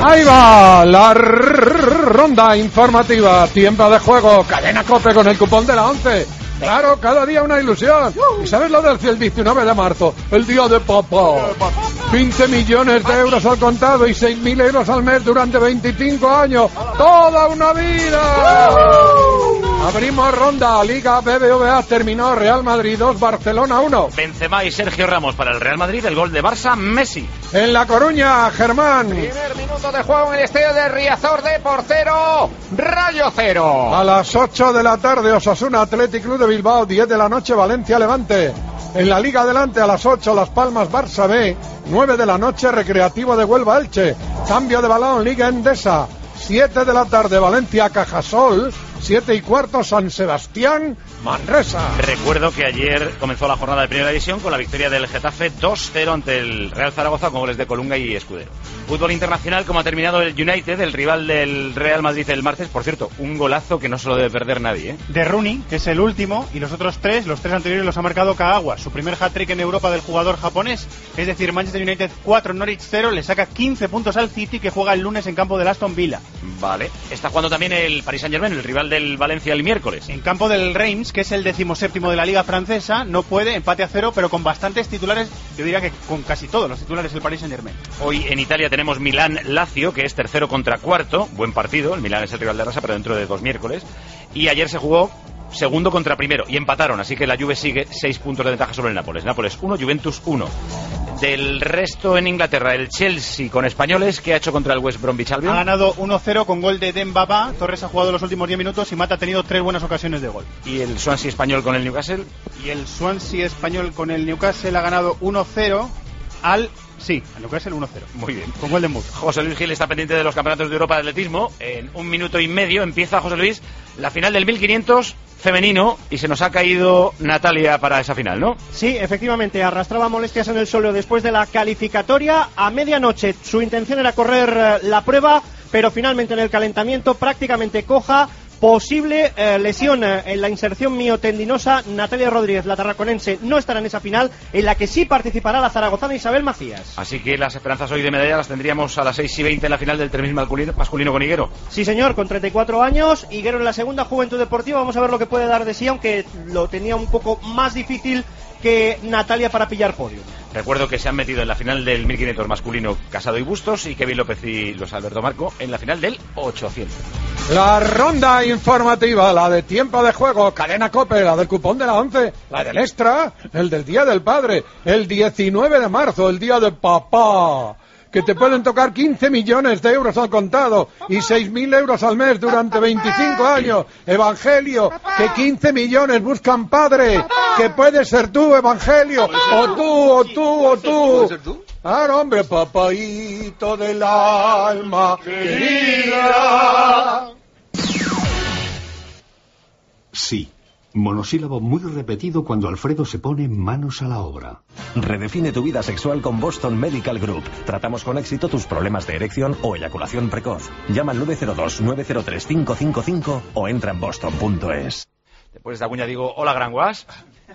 Ahí va la ronda informativa, tiempo de juego, cadena COPE con el cupón de la 11. Claro, cada día una ilusión. ¿Y sabes lo del 19 de marzo? El día de papá. 20 millones de euros al contado y 6.000 euros al mes durante 25 años. ¡Toda una vida! Abrimos ronda, Liga BBVA terminó, Real Madrid 2, Barcelona 1. Benzema y Sergio Ramos para el Real Madrid, el gol de Barça, Messi. En La Coruña, Germán. Primer minuto de juego en el estadio de Riazor de por 0, Rayo 0. A las 8 de la tarde, Osasuna Athletic Club de Bilbao, 10 de la noche, Valencia Levante. En la Liga Adelante, a las 8, Las Palmas Barça B, 9 de la noche, Recreativo de Huelva Elche. Cambio de balón, Liga Endesa, 7 de la tarde, Valencia Cajasol, 7:15, San Sebastián Manresa. Recuerdo que ayer comenzó la jornada de primera división con la victoria del Getafe 2-0 ante el Real Zaragoza con goles de Colunga y Escudero. Fútbol internacional, como ha terminado el United, el rival del Real Madrid el martes. Por cierto, un golazo que no se lo debe perder nadie, ¿eh? De Rooney, que es el último, y los otros tres anteriores los ha marcado Kagawa, su primer hat-trick en Europa del jugador japonés. Es decir, Manchester United 4, Norwich 0, le saca 15 puntos al City, que juega el lunes en campo del Aston Villa. Vale, está jugando también el Paris Saint-Germain, el rival del Valencia el miércoles. En campo del Reims, que es el 17º de la Liga Francesa, no puede, empate a 0, pero con bastantes titulares, yo diría que con casi todos los titulares del Paris Saint-Germain. Hoy en Italia tenemos Milán-Lazio, que es tercero contra cuarto, buen partido, el Milán es el rival de Rasa, pero dentro de 2 miércoles, y ayer se jugó segundo contra primero, y empataron, así que la Juve sigue 6 puntos de ventaja sobre el Nápoles. Nápoles 1, Juventus 1. Del resto en Inglaterra, el Chelsea con españoles, ¿qué ha hecho contra el West Bromwich Albion? Ha ganado 1-0 con gol de Dembaba. Torres ha jugado los últimos 10 minutos y Mata ha tenido 3 buenas ocasiones de gol. ¿Y el Swansea español con el Newcastle? Y el Swansea español con el Newcastle ha ganado 1-0 al... Sí, al Newcastle 1-0. Muy bien. Con gol de Moore. José Luis Gil está pendiente de los campeonatos de Europa de atletismo. En 1 minuto y medio empieza, José Luis, la final del 1500 femenino, y se nos ha caído Natalia para esa final, ¿no? Sí, efectivamente, arrastraba molestias en el suelo después de la calificatoria. A medianoche su intención era correr la prueba, pero finalmente en el calentamiento prácticamente coja. Posible lesión en la inserción miotendinosa. Natalia Rodríguez, la tarraconense, no estará en esa final, en la que sí participará la zaragozana Isabel Macías. Así que las esperanzas hoy de medalla las tendríamos a las 6:20 en la final del tenis masculino con Higuero. Sí, señor, con 34 años. Higuero en la segunda Juventud Deportiva. Vamos a ver lo que puede dar de sí, aunque lo tenía un poco más difícil que Natalia para pillar podio. Recuerdo que se han metido en la final del 1500 masculino Casado y Bustos, y Kevin López y Luis Alberto Marco en la final del 800. La ronda informativa, la de tiempo de juego, cadena COPE, la del cupón de la 11, la del extra, el del Día del Padre, el 19 de marzo, el Día de Papá, que te pueden tocar 15 millones de euros al contado y 6.000 euros al mes durante 25 años. Evangelio, que 15 millones buscan padre, que puede ser tú, Evangelio, o tú. Claro, hombre, papaíto del alma querida. Sí, monosílabo muy repetido cuando Alfredo se pone manos a la obra. Redefine tu vida sexual con Boston Medical Group. Tratamos con éxito tus problemas de erección o eyaculación precoz. Llama al 902-903-555 o entra en boston.es. Después de esta cuña digo, hola Gran Guas.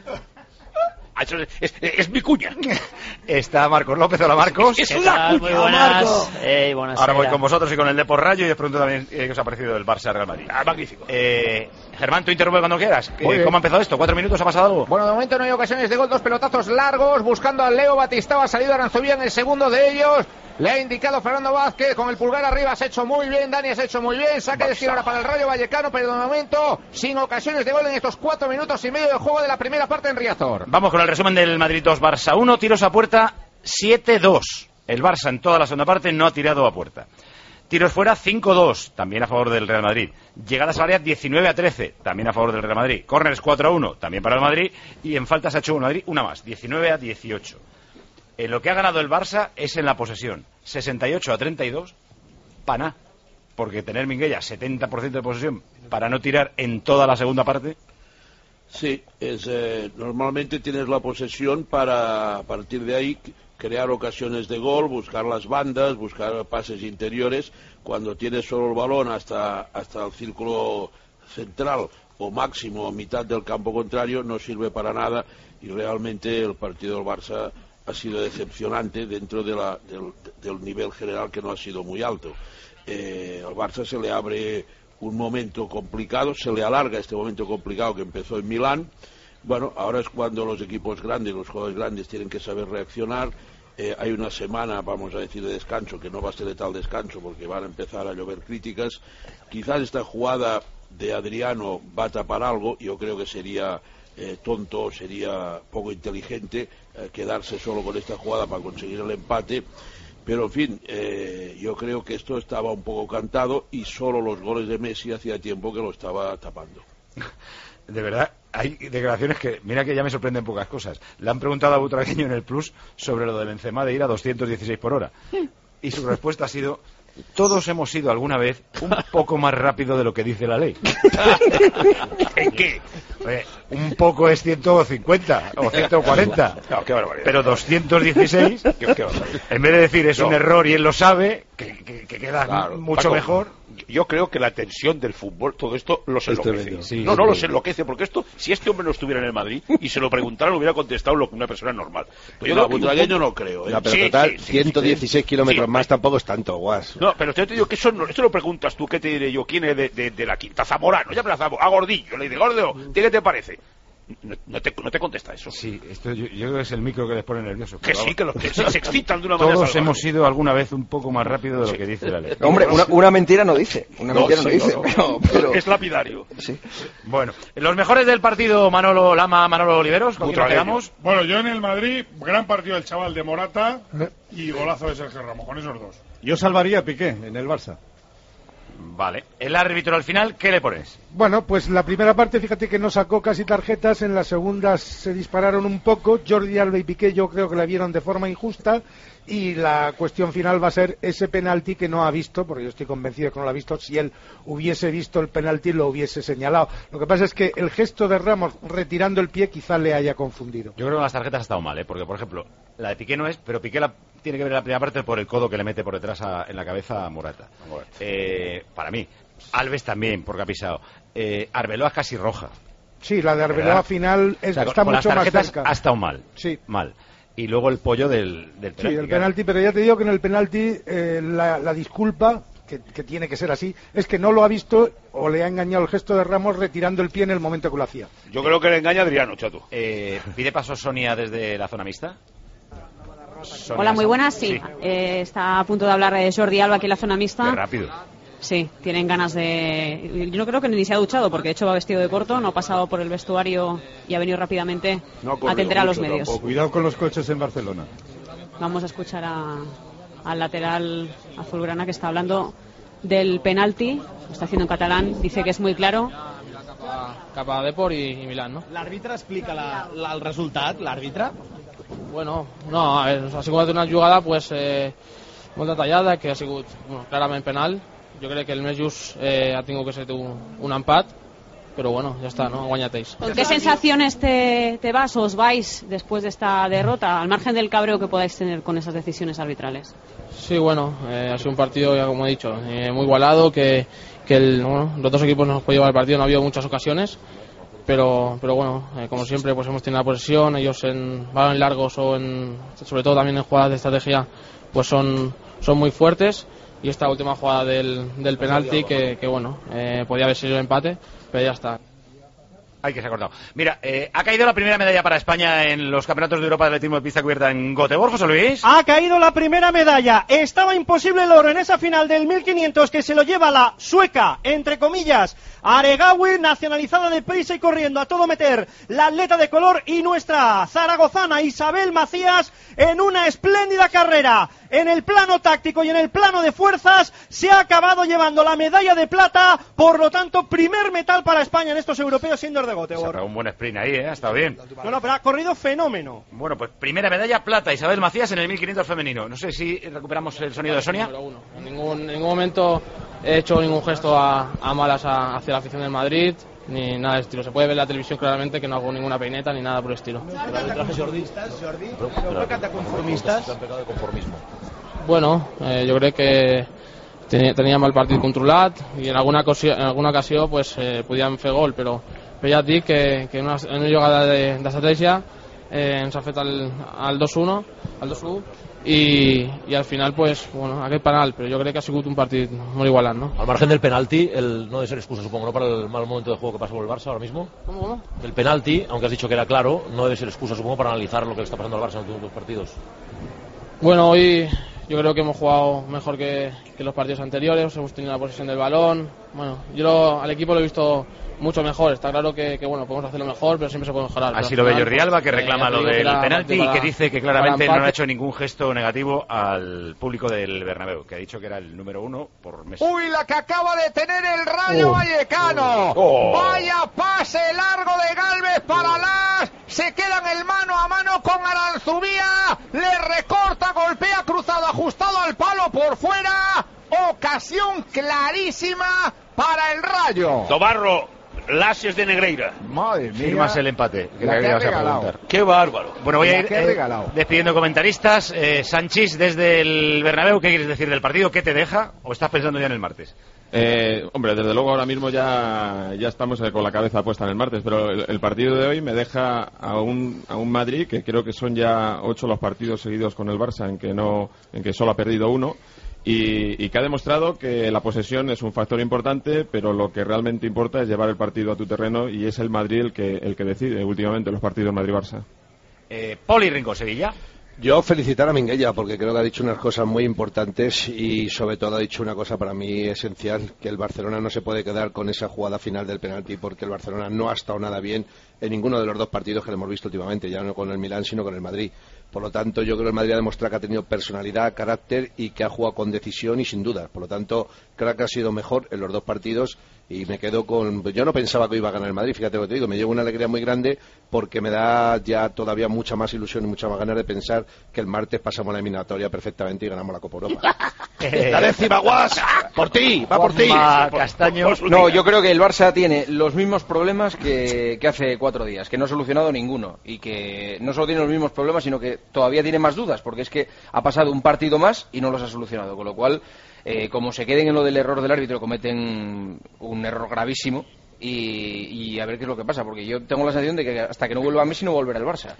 Es mi cuña. Está Marcos López. Hola, Marcos. Es una cuña. Muy buenas. Buenas. Ahora voy con vosotros y con el de por Rayo, y os pregunto también qué os ha parecido el Barça Real Madrid. Magnífico. Germán, tú interrumpe cuando quieras. ¿Cómo ha empezado esto? 4 minutos, ¿ha pasado algo? Bueno, de momento no hay ocasiones de gol, 2 pelotazos largos buscando a Leo Batistao. Ha salido Aranzubía en el segundo de ellos. Le ha indicado Fernando Vázquez con el pulgar arriba. Has hecho muy bien, Dani, has hecho muy bien. Saque de estilo ahora para el Rayo Vallecano, pero de momento sin ocasiones de gol en estos 4 minutos y medio de juego de la primera parte en Riazor. Vamos con el resumen del Madrid 2, Barça 1. Tiros a puerta 7-2. El Barça en toda la segunda parte no ha tirado a puerta. Tiros fuera 5-2, también a favor del Real Madrid. Llegadas al área 19-13, también a favor del Real Madrid. Corners 4-1, también para el Madrid. Y en faltas ha hecho el Madrid una más, 19-18. En lo que ha ganado el Barça es en la posesión, 68-32, para porque tener Minguella 70% de posesión para no tirar en toda la segunda parte. Sí, normalmente tienes la posesión para a partir de ahí crear ocasiones de gol, buscar las bandas, buscar pases interiores. Cuando tienes solo el balón hasta el círculo central o máximo a mitad del campo contrario, no sirve para nada, y realmente el partido del Barça ha sido decepcionante dentro del nivel general, que no ha sido muy alto. Al Barça se le abre un momento complicado, se le alarga este momento complicado que empezó en Milán. Bueno, ahora es cuando los equipos grandes, los jugadores grandes tienen que saber reaccionar. Hay una semana, vamos a decir, de descanso, que no va a ser de tal descanso porque van a empezar a llover críticas. Quizás esta jugada de Adriano va a tapar algo. Yo creo que sería tonto, sería poco inteligente quedarse solo con esta jugada para conseguir el empate. Pero, en fin, yo creo que esto estaba un poco cantado y solo los goles de Messi hacía tiempo que lo estaba tapando. De verdad, hay declaraciones que, mira que ya me sorprenden pocas cosas. Le han preguntado a Butragueño en el Plus sobre lo de Benzema de ir a 216 por hora. Y su respuesta ha sido: todos hemos ido alguna vez un poco más rápido de lo que dice la ley. ¿En qué? Un poco es 150 o 140. No, qué barbaridad. Pero 216, qué barbaridad. En vez de decir es un error y él lo sabe, que queda mucho Paco, mejor. Yo creo que la tensión del fútbol, todo esto los enloquece. Sí, no los enloquece, porque esto, si este hombre no estuviera en el Madrid y se lo preguntaran, hubiera contestado lo que una persona normal. Pero yo Butragueño no creo. No, pero total, 116 kilómetros más tampoco es tanto, guas. No, pero te digo que esto lo preguntas tú, ¿qué te diré yo? ¿Quién es de la Quinta? Zamorano, ya me la Zamorano, a Gordillo, le dice, Gordo, ¿qué te parece? No te contesta eso. Sí, esto yo creo que es el micro que les pone nervioso. Que sí, que se excitan de una manera Todos salvaje. hemos ido alguna vez un poco más rápido de lo que dice la ley. Hombre, una mentira no dice. Una mentira no dice. Pero... Es lapidario. Sí. Bueno, los mejores del partido, Manolo Lama, Manolo Oliveros, ¿con quién nos quedamos? Bueno, yo en el Madrid, gran partido del chaval de Morata y golazo de Sergio Ramos, con esos dos. Yo salvaría a Piqué en el Barça. Vale. El árbitro al final, ¿qué le pones? Bueno, pues la primera parte, fíjate que no sacó casi tarjetas, en la segunda se dispararon un poco. Jordi Alba y Piqué yo creo que la vieron de forma injusta, y la cuestión final va a ser ese penalti que no ha visto, porque yo estoy convencido de que no lo ha visto. Si él hubiese visto el penalti lo hubiese señalado. Lo que pasa es que el gesto de Ramos retirando el pie quizá le haya confundido. Yo creo que las tarjetas ha estado mal, porque por ejemplo, la de Piqué no es, pero Piqué tiene que ver la primera parte por el codo que le mete por detrás en la cabeza a Morata. Para mí. Alves también, porque ha pisado. Arbeloa es casi roja. Sí, la de Arbeloa final está con mucho las más tarjetas cerca. Ha estado mal. Sí. Mal. Y luego el pollo del penalti. Sí, el penalti, pero ya te digo que en el penalti la disculpa, que tiene que ser así, es que no lo ha visto o le ha engañado el gesto de Ramos retirando el pie en el momento que lo hacía. Yo creo que le engaña a Adriano, chato. ¿Pide paso Sonia desde la zona mixta? Sonia, hola, muy buenas, sí. Está a punto de hablar Jordi Alba aquí en la zona mixta. Qué rápido. Sí, tienen ganas de... Yo no creo que ni se ha duchado, porque de hecho va vestido de corto, no ha pasado por el vestuario y ha venido rápidamente a atender a los medios. Cuidado con los coches en Barcelona. Vamos a escuchar al lateral azulgrana que está hablando del penalti, lo está haciendo en catalán, dice que es muy claro. Cap a Depor i Milán, no? L'àrbitre explica el resultat, l'àrbitre? Bueno, no, ha sigut una jugada pues, molt detallada, que ha sigut clarament penal. Jo crec que el més just ha tingut que ser un empat, pero bueno, ya está, ¿no? Ha guanyat ells. ¿Con qué sensaciones te vas o os vais después de esta derrota, al margen del cabreo que podáis tener con esas decisiones arbitrales? Sí, bueno, ha sido un partido, ya como he dicho, muy igualado, que los dos equipos nos pueden llevar el partido, no ha habido muchas ocasiones, pero bueno, como siempre pues hemos tenido la posesión, ellos en balones largos o sobre todo también en jugadas de estrategia pues son muy fuertes, y esta última jugada del penalti que bueno, podía haber sido el empate, pero ya está. Ay, que se ha cortado. Mira, ha caído la primera medalla para España en los campeonatos de Europa de atletismo de pista cubierta en Göteborg, José Luis. Ha caído la primera medalla. Estaba imposible el oro en esa final del 1500 que se lo lleva la sueca, entre comillas, Aregawi, nacionalizada de prisa y corriendo a todo meter, la atleta de color, y nuestra zaragozana Isabel Macías en una espléndida carrera. En el plano táctico y en el plano de fuerzas se ha acabado llevando la medalla de plata, por lo tanto primer metal para España en estos europeos indoor de Göteborg. Se ha pegado un buen sprint ahí, ha estado bien. No, pero ha corrido fenómeno. Bueno, pues primera medalla plata, Isabel Macías en el 1500 femenino. No sé si recuperamos el sonido de Sonia. En ningún momento he hecho ningún gesto a malas hacia la afición del Madrid, ni nada de estilo. Se puede ver en la televisión claramente que no hago ninguna peineta ni nada por el estilo. Jordi, conformistas. Bueno, jo crec que teníem el partit controlat i en alguna ocasió pues, podíem fer gol, però ja et dic que en una jugada d'estratègia ens ha fet el 2-1 al 2-1 y al final pues bueno, aquest penal, però jo crec que ha sigut un partit molt igualat, ¿no? Al margen del penalti, no debe ser excusa, supongo, ¿no? Para el mal momento de juego que pasa por el Barça ahora mismo. ¿Cómo? El penalti, aunque has dicho que era claro, no debe ser excusa, supongo, para analizar lo que le está pasando al Barça en los últimos partidos. Bueno, hoy yo creo que hemos jugado mejor que los partidos anteriores, hemos tenido la posesión del balón. Bueno, yo al equipo lo he visto mucho mejor. Está claro que bueno, podemos hacerlo mejor, pero siempre se puede mejorar. Así lo ve Jordi Alba, que reclama lo del penalti y que dice que claramente no ha hecho ningún gesto negativo al público del Bernabéu, que ha dicho que era el número 1 por Messi. ¡Uy, la que acaba de tener el Rayo Vallecano! ¡Vaya pase largo de Gálvez para Las! Se queda en el mano a mano con Aranzubía. Le recorta, golpea cruzado, ajustado al palo por fuera. Ocasión clarísima para el Rayo. Tobarro, Lasios de Negreira. Madre mía. Firmas el empate. La que ha regalado. Qué bárbaro. Bueno, voy a ir despidiendo comentaristas. Sanchís, desde el Bernabéu, ¿qué quieres decir del partido? ¿Qué te deja? ¿O estás pensando ya en el martes? Hombre, desde luego ahora mismo ya estamos con la cabeza puesta en el martes, pero el partido de hoy me deja a un Madrid que creo que son ya 8 los partidos seguidos con el Barça en que solo ha perdido 1. Y que ha demostrado que la posesión es un factor importante, pero lo que realmente importa es llevar el partido a tu terreno, y es el Madrid el que decide últimamente los partidos Madrid-Barça. Poli Rincón, Sevilla. Yo felicitar a Minguella porque creo que ha dicho unas cosas muy importantes y sobre todo ha dicho una cosa para mí esencial, que el Barcelona no se puede quedar con esa jugada final del penalti, porque el Barcelona no ha estado nada bien en ninguno de los dos partidos que le hemos visto últimamente, ya no con el Milán sino con el Madrid. Por lo tanto, yo creo que el Madrid ha demostrado que ha tenido personalidad, carácter y que ha jugado con decisión y sin duda. Por lo tanto, creo que ha sido mejor en los dos partidos y me quedo con... Yo no pensaba que iba a ganar el Madrid, fíjate lo que te digo, me llevo una alegría muy grande porque me da ya todavía mucha más ilusión y mucha más ganas de pensar que el martes pasamos la eliminatoria perfectamente y ganamos la Copa Europa. ¡Dale encima, Guas! ¡Por ti! ¡Va por ti! Castaños. No, yo creo que el Barça tiene los mismos problemas que hace 4 días, que no ha solucionado ninguno y que no solo tiene los mismos problemas, sino que todavía tiene más dudas, porque es que ha pasado un partido más y no los ha solucionado, con lo cual, como se queden en lo del error del árbitro, cometen un error gravísimo y a ver qué es lo que pasa, porque yo tengo la sensación de que hasta que no vuelva Messi no volverá el Barça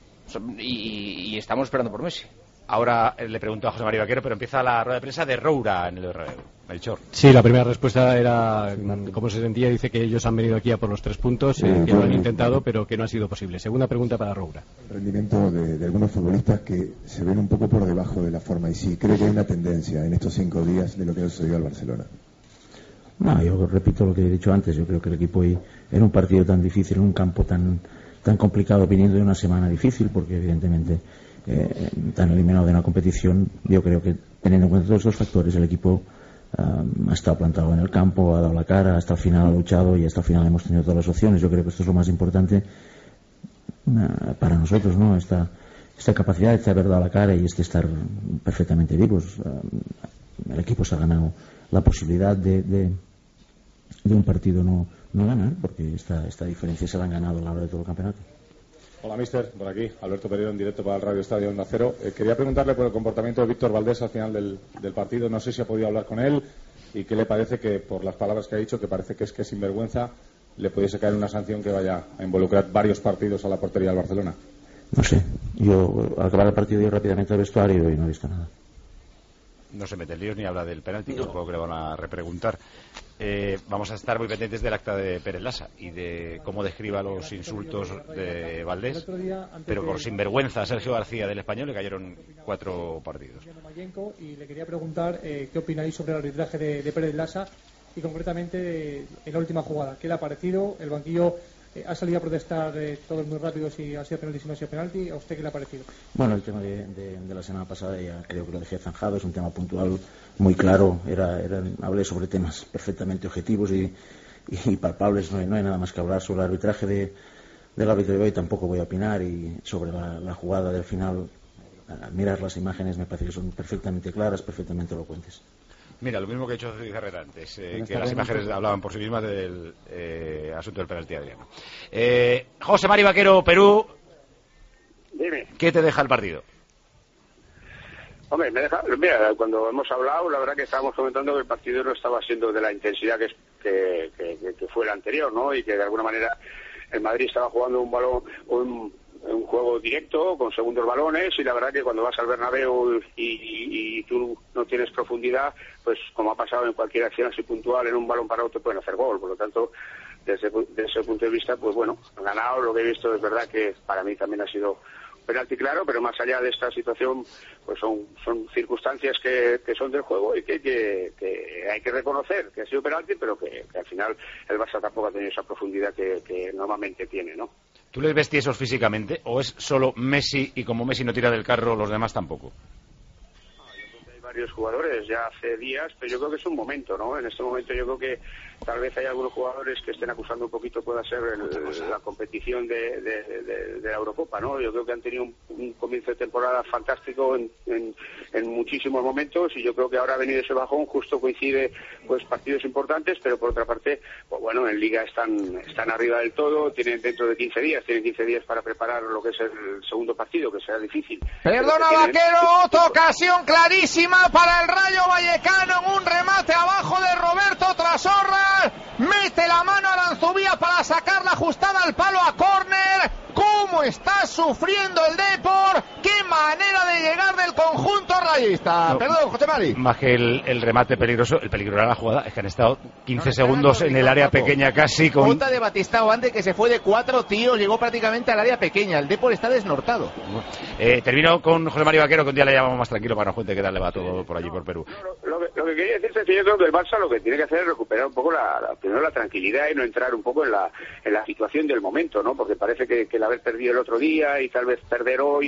y estamos esperando por Messi. Ahora le pregunto a José María Vaquero, pero empieza la rueda de prensa de Roura en el Bernabéu. Melchor. Sí, la primera respuesta era cómo se sentía. Dice que ellos han venido aquí a por los 3 puntos, que lo han intentado, pero que no ha sido posible. Segunda pregunta para Roura. El rendimiento de algunos futbolistas que se ven un poco por debajo de la forma, y sí, creo que hay una tendencia en estos 5 días de lo que ha sucedido al Barcelona. No, yo repito lo que he dicho antes. Yo creo que el equipo hoy, en un partido tan difícil, en un campo tan complicado, viniendo de una semana difícil, porque evidentemente tan eliminado de una competición, yo creo que teniendo en cuenta todos estos factores, el equipo ha estado plantado en el campo, ha dado la cara, hasta el final ha luchado y hasta el final hemos tenido todas las opciones. Yo creo que esto es lo más importante para nosotros, ¿no? Esta capacidad de haber dado la cara y estar perfectamente vivos. El equipo se ha ganado la posibilidad de un partido no ganar, porque esta diferencia se la han ganado a la hora de todo el campeonato. Hola, mister, por aquí, Alberto Pereiro en directo para el Radio Estadio Onda Cero. Quería preguntarle por el comportamiento de Víctor Valdés al final del partido. No sé si ha podido hablar con él y qué le parece que, por las palabras que ha dicho, que parece que es sinvergüenza, le pudiese caer una sanción que vaya a involucrar varios partidos a la portería del Barcelona. No sé, yo al acabar el partido yo rápidamente al vestuario y no he visto nada. No se mete en líos ni habla del penalti, supongo que le van a repreguntar. Vamos a estar muy pendientes del acta de Pérez Lasa y de cómo describa los insultos de Valdés, pero por sinvergüenza a Sergio García del Español le cayeron 4 partidos. Y le quería preguntar qué opináis sobre el arbitraje de Pérez Lasa y concretamente en la última jugada. ¿Qué le ha parecido? El banquillo ha salido a protestar todos muy rápido si ha sido penalti, si no ha sido penalti. ¿A usted qué le ha parecido? Bueno, el tema de la semana pasada ya creo que lo dejé zanjado. Es un tema puntual muy claro. Hablé sobre temas perfectamente objetivos y palpables. No hay nada más que hablar sobre el arbitraje del árbitro de hoy. Tampoco voy a opinar. Y sobre la jugada del final, al mirar las imágenes me parece que son perfectamente claras, perfectamente elocuentes. Mira, lo mismo que ha hecho César Herrera antes, que las imágenes hablaban por sí mismas del asunto del penalti Adriano. José Mari Vaquero, Perú. Dime. ¿Qué te deja el partido? Hombre, mira, cuando hemos hablado, la verdad que estábamos comentando que el partido no estaba siendo de la intensidad que fue el anterior, ¿no? Y que de alguna manera el Madrid estaba jugando un un juego directo, con segundos balones, y la verdad que cuando vas al Bernabéu y tú no tienes profundidad, pues como ha pasado en cualquier acción así puntual, en un balón parado te pueden hacer gol. Por lo tanto, desde ese punto de vista, pues bueno, han ganado. Lo que he visto es verdad que para mí también ha sido penalti claro, pero más allá de esta situación, pues son circunstancias que son del juego y que hay que reconocer que ha sido penalti, pero que al final el Barça tampoco ha tenido esa profundidad que normalmente tiene, ¿no? ¿Tú les ves tiesos físicamente o es solo Messi y como Messi no tira del carro, los demás tampoco? Hay varios jugadores ya hace días, pero yo creo que es un momento, ¿no? En este momento yo creo que tal vez hay algunos jugadores que estén acusando un poquito, pueda ser la competición de la Eurocopa, ¿no? Yo creo que han tenido un comienzo de temporada fantástico en muchísimos momentos, y yo creo que ahora ha venido ese bajón, justo coincide pues partidos importantes, pero por otra parte, pues bueno, en Liga están arriba del todo, tienen dentro de 15 días para preparar lo que es el segundo partido, que será difícil. Perdona, Vaquero, otra ocasión clarísima para el Rayo Vallecano, en un remate abajo de Roberto Trasorra. Mete la mano a Aranzubía para sacarla ajustada al palo a córner. ¿Cómo está sufriendo el Depor? ¡Qué manera de llegar del conjunto rayista! No, perdón, José Mari. Más que el remate peligroso, el peligro de la jugada es que han estado 15 segundos en el área pequeña casi con... Jota de Batistao antes, que se fue de 4 tíos, llegó prácticamente al área pequeña. El Depor está desnortado. Termino con José María Vaquero, que un día le llamamos más tranquilo para que nos cuente qué tal le va todo por allí, por Perú. Lo que quería decirte es que yo creo que el Barça lo que tiene que hacer es recuperar un poco primero la tranquilidad y no entrar un poco en la situación del momento, ¿no? Porque parece que el haber perdido el otro día y tal vez perder hoy,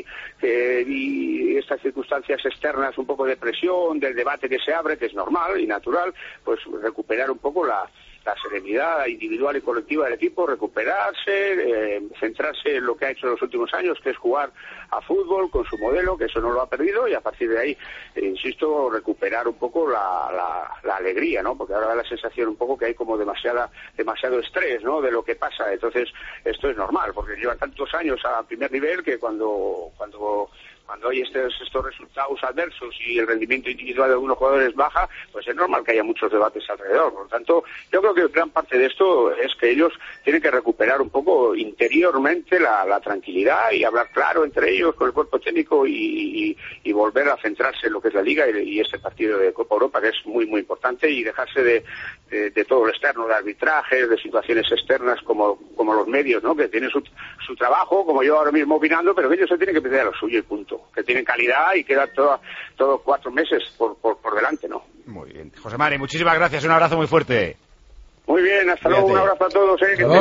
y estas circunstancias externas, un poco de presión, del debate que se abre, que es normal y natural, pues recuperar un poco la serenidad individual y colectiva del equipo, recuperarse, centrarse en lo que ha hecho en los últimos años, que es jugar a fútbol con su modelo, que eso no lo ha perdido, y a partir de ahí, insisto, recuperar un poco la alegría, ¿no? Porque ahora da la sensación un poco que hay como demasiado estrés, ¿no? De lo que pasa. Entonces, esto es normal, porque lleva tantos años a primer nivel que cuando hay estos resultados adversos y el rendimiento individual de algunos jugadores baja, pues es normal que haya muchos debates alrededor. Por lo tanto, yo creo que gran parte de esto es que ellos tienen que recuperar un poco interiormente la tranquilidad y hablar claro entre ellos con el cuerpo técnico y volver a centrarse en lo que es la Liga y este partido de Copa Europa, que es muy, muy importante, y dejarse de todo lo externo, de arbitrajes, de situaciones externas como los medios, ¿no? Que tienen su trabajo, como yo ahora mismo opinando, pero que ellos se tienen que pedir a lo suyo y punto. Que tienen calidad y queda todos 4 meses por delante, ¿no? Muy bien. José Mari, muchísimas gracias, un abrazo muy fuerte. Muy bien, hasta luego, un abrazo a todos.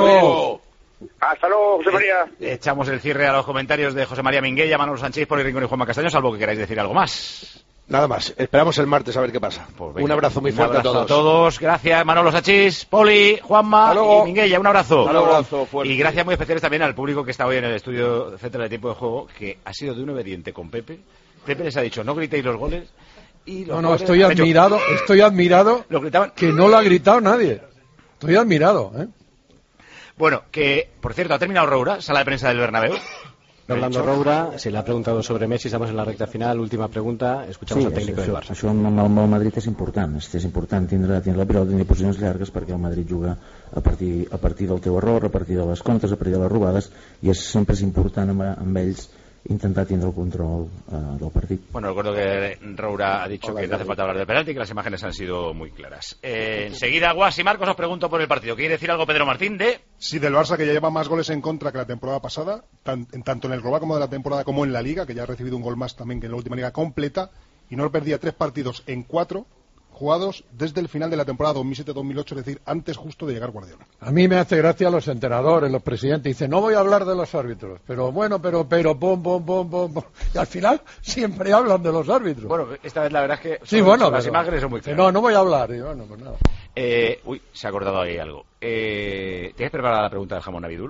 Hasta luego, José María. Echamos el cierre a los comentarios de José María Minguella, Manolo Sánchez, Poli Rincón y Juanma Castaño, salvo que queráis decir algo más. Nada más, esperamos el martes a ver qué pasa. Pues venga, un abrazo muy fuerte a todos. Gracias, Manolo Sánchez, Poli, Juanma y Minguella, un abrazo. Un abrazo fuerte. Y gracias muy especiales también al público que está hoy en el estudio central de tiempo de juego, que ha sido de un obediente con Pepe. Pepe les ha dicho, no gritéis los goles. Y los goles estoy admirado que no lo ha gritado nadie. Estoy admirado, ¿eh? Bueno, que, por cierto, ha terminado Roura, sala de prensa del Bernabéu. Orlando Roura se le ha preguntado sobre Messi, estamos en la recta final, última pregunta, escuchamos al técnico del Barça. Això amb el Madrid és important tindre la pilota, tenir posicions llargues, perquè el Madrid juga a partir del teu error, a partir de les contres, a partir de les robades, i sempre és important amb ells intentar tindre el control del partido. Bueno, recuerdo que Roura ha dicho que no hace falta hablar de penalti, que las imágenes han sido muy claras. Enseguida, Guas y Marcos, os pregunto por el partido. ¿Quiere decir algo Pedro Martín de...? Sí, del Barça, que ya lleva más goles en contra que la temporada pasada, tanto en el global como de la temporada como en la Liga, que ya ha recibido un gol más también que en la última Liga completa, y no perdía 3 partidos en 4 jugados desde el final de la temporada 2007-2008, es decir, antes justo de llegar Guardiola. A mí me hace gracia los entrenadores, los presidentes, dicen, no voy a hablar de los árbitros, pero bueno, pero, pom, y al final siempre hablan de los árbitros. Bueno, esta vez la verdad es que sí, bueno, las imágenes son muy claras. No voy a hablar, y bueno, pues nada. Uy, se ha acordado ahí algo. ¿Tienes preparada la pregunta del jamón Abidul?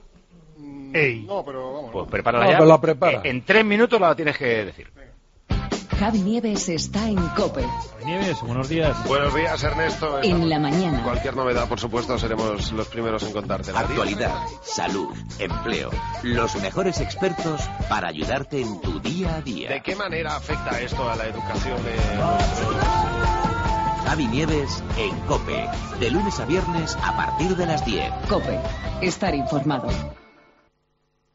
No, pero vamos. Pues prepárala ya. Pues la prepara. En 3 minutos la tienes que decir. Javi Nieves está en COPE. Javi Nieves, buenos días. Buenos días, Ernesto. En la mañana. Cualquier novedad, por supuesto, seremos los primeros en contártela. Actualidad, salud, empleo. Los mejores expertos para ayudarte en tu día a día. ¿De qué manera afecta esto a la educación de Javi Nieves en COPE. De lunes a viernes a partir de las 10. COPE. Estar informado.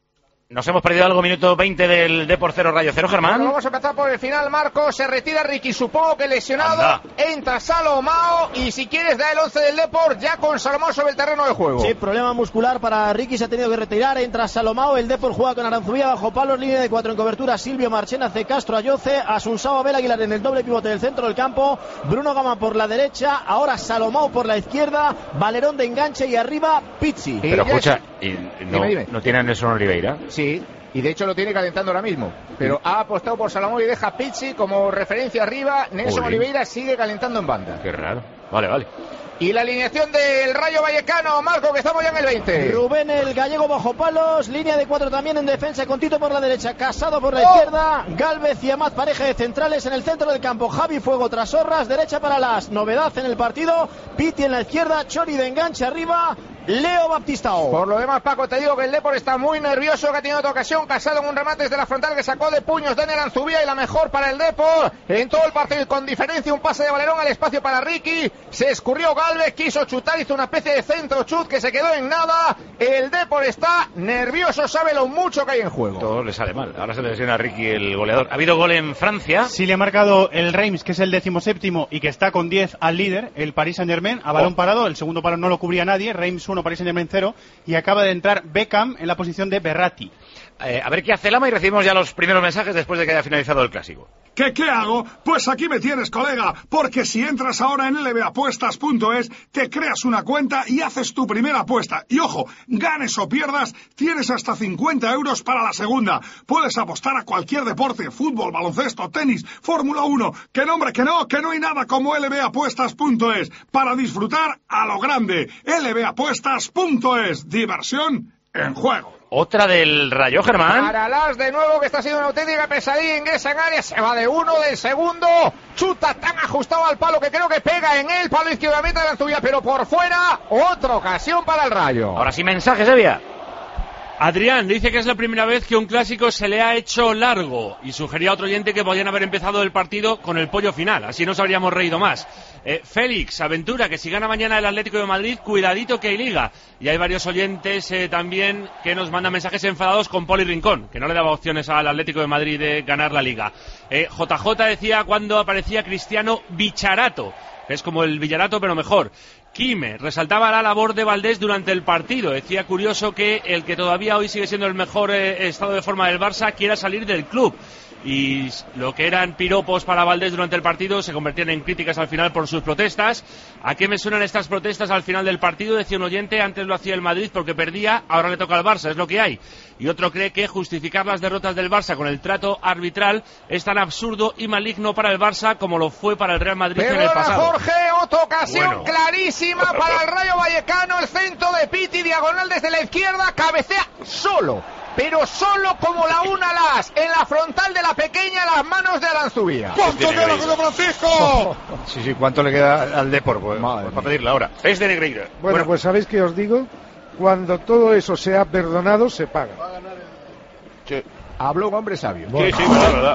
Nos hemos perdido algo, minuto 20 del Depor 0, Rayo 0, Germán. Bueno, vamos a empezar por el final, Marco. Se retira Ricky, supongo que lesionado. Anda. Entra Salomao y si quieres da el 11 del Depor ya con Salomao sobre el terreno de juego. Sí, problema muscular para Ricky, se ha tenido que retirar. Entra Salomao, el Depor juega con Aranzubía bajo palos, línea de 4 en cobertura. Silvio Marchena, C. Castro, Ayoce, Asunsao, Abel Aguilar en el doble pivote del centro del campo. Bruno Gama por la derecha, ahora Salomao por la izquierda. Valerón de enganche y arriba Pizzi. Pero escucha, Dime. ¿no tiene a Nelson Oliveira? Sí, y de hecho lo tiene calentando ahora mismo. Pero ha apostado por Salomao y deja Pizzi como referencia arriba. Nelson Oliveira sigue calentando en banda. Qué raro. Vale. Y la alineación del Rayo Vallecano, Marco, que estamos ya en el 20. Rubén el gallego bajo palos, línea de 4 también en defensa, con Tito por la derecha, Casado por la izquierda, Gálvez y Amad pareja de centrales en el centro del campo, Javi Fuego tras Horras, derecha para Las, novedad en el partido, Piti en la izquierda, Chori de enganche arriba, Leo Baptistao. Por lo demás, Paco, te digo que el Depor está muy nervioso, que ha tenido otra ocasión, Casado en un remate desde la frontal que sacó de puños Daniel Anzubía y la mejor para el Depor en todo el partido y con diferencia un pase de Valerón al espacio para Ricky, se escurrió Gálvez, quiso chutar, hizo una especie de centro chut que se quedó en nada. El Depor está nervioso, sabe lo mucho que hay en juego. Todo le sale mal. Ahora se lesiona a Ricky, el goleador. ¿Ha habido gol en Francia? Sí, le ha marcado el Reims, que es el 17º y que está con 10 al líder, el Paris Saint-Germain, a balón parado. El segundo palo no lo cubría nadie. Reims 1, Paris Saint-Germain 0. Y acaba de entrar Beckham en la posición de Berratti. A ver qué hace Lama y recibimos ya los primeros mensajes después de que haya finalizado el clásico. ¿Qué hago? Pues aquí me tienes, colega, porque si entras ahora en lbapuestas.es, te creas una cuenta y haces tu primera apuesta. Y ojo, ganes o pierdas, tienes hasta 50 euros para la segunda. Puedes apostar a cualquier deporte, fútbol, baloncesto, tenis, Fórmula 1. Que no hay nada como lbapuestas.es. Para disfrutar a lo grande, lbapuestas.es. Diversión en juego. Otra del Rayo, Germán. Para Las de nuevo, que está siendo una auténtica pesadilla, ingresa en área, se va de uno, del segundo, chuta tan ajustado al palo que creo que pega en el palo izquierdo de la Anzubía, pero por fuera, otra ocasión para el Rayo. Ahora sí, mensajes, Evia. Adrián dice que es la primera vez que un clásico se le ha hecho largo y sugería a otro oyente que podían haber empezado el partido con el pollo final, así nos habríamos reído más. Félix Aventura, que si gana mañana el Atlético de Madrid, cuidadito que hay liga. Y hay varios oyentes también que nos mandan mensajes enfadados con Poli Rincón, que no le daba opciones al Atlético de Madrid de ganar la liga. JJ decía cuando aparecía Cristiano Bicharato, que es como el Villarato pero mejor. Quime resaltaba la labor de Valdés durante el partido. Decía curioso que el que todavía hoy sigue siendo el mejor estado de forma del Barça quiera salir del club. Y lo que eran piropos para Valdés durante el partido se convertían en críticas al final por sus protestas. ¿A qué me suenan estas protestas al final del partido? Decía un oyente, antes lo hacía el Madrid porque perdía, ahora le toca al Barça, es lo que hay. Y otro cree que justificar las derrotas del Barça con el trato arbitral es tan absurdo y maligno para el Barça como lo fue para el Real Madrid en el pasado. Jorge, otra ocasión clarísima para el Rayo Vallecano, el centro de Piti, diagonal desde la izquierda, cabecea solo. Pero solo como la una Las, en la frontal de la pequeña, las manos de Aranzubía. ¿Cuánto queda, José Francisco? Sí, ¿cuánto le queda al Depor? Pues, para pedirla ahora. Es de Negreira. Bueno, pues ¿sabéis qué os digo? Cuando todo eso se ha perdonado, se paga. Sí. Habló un hombre sabio. Bueno. Sí, verdad.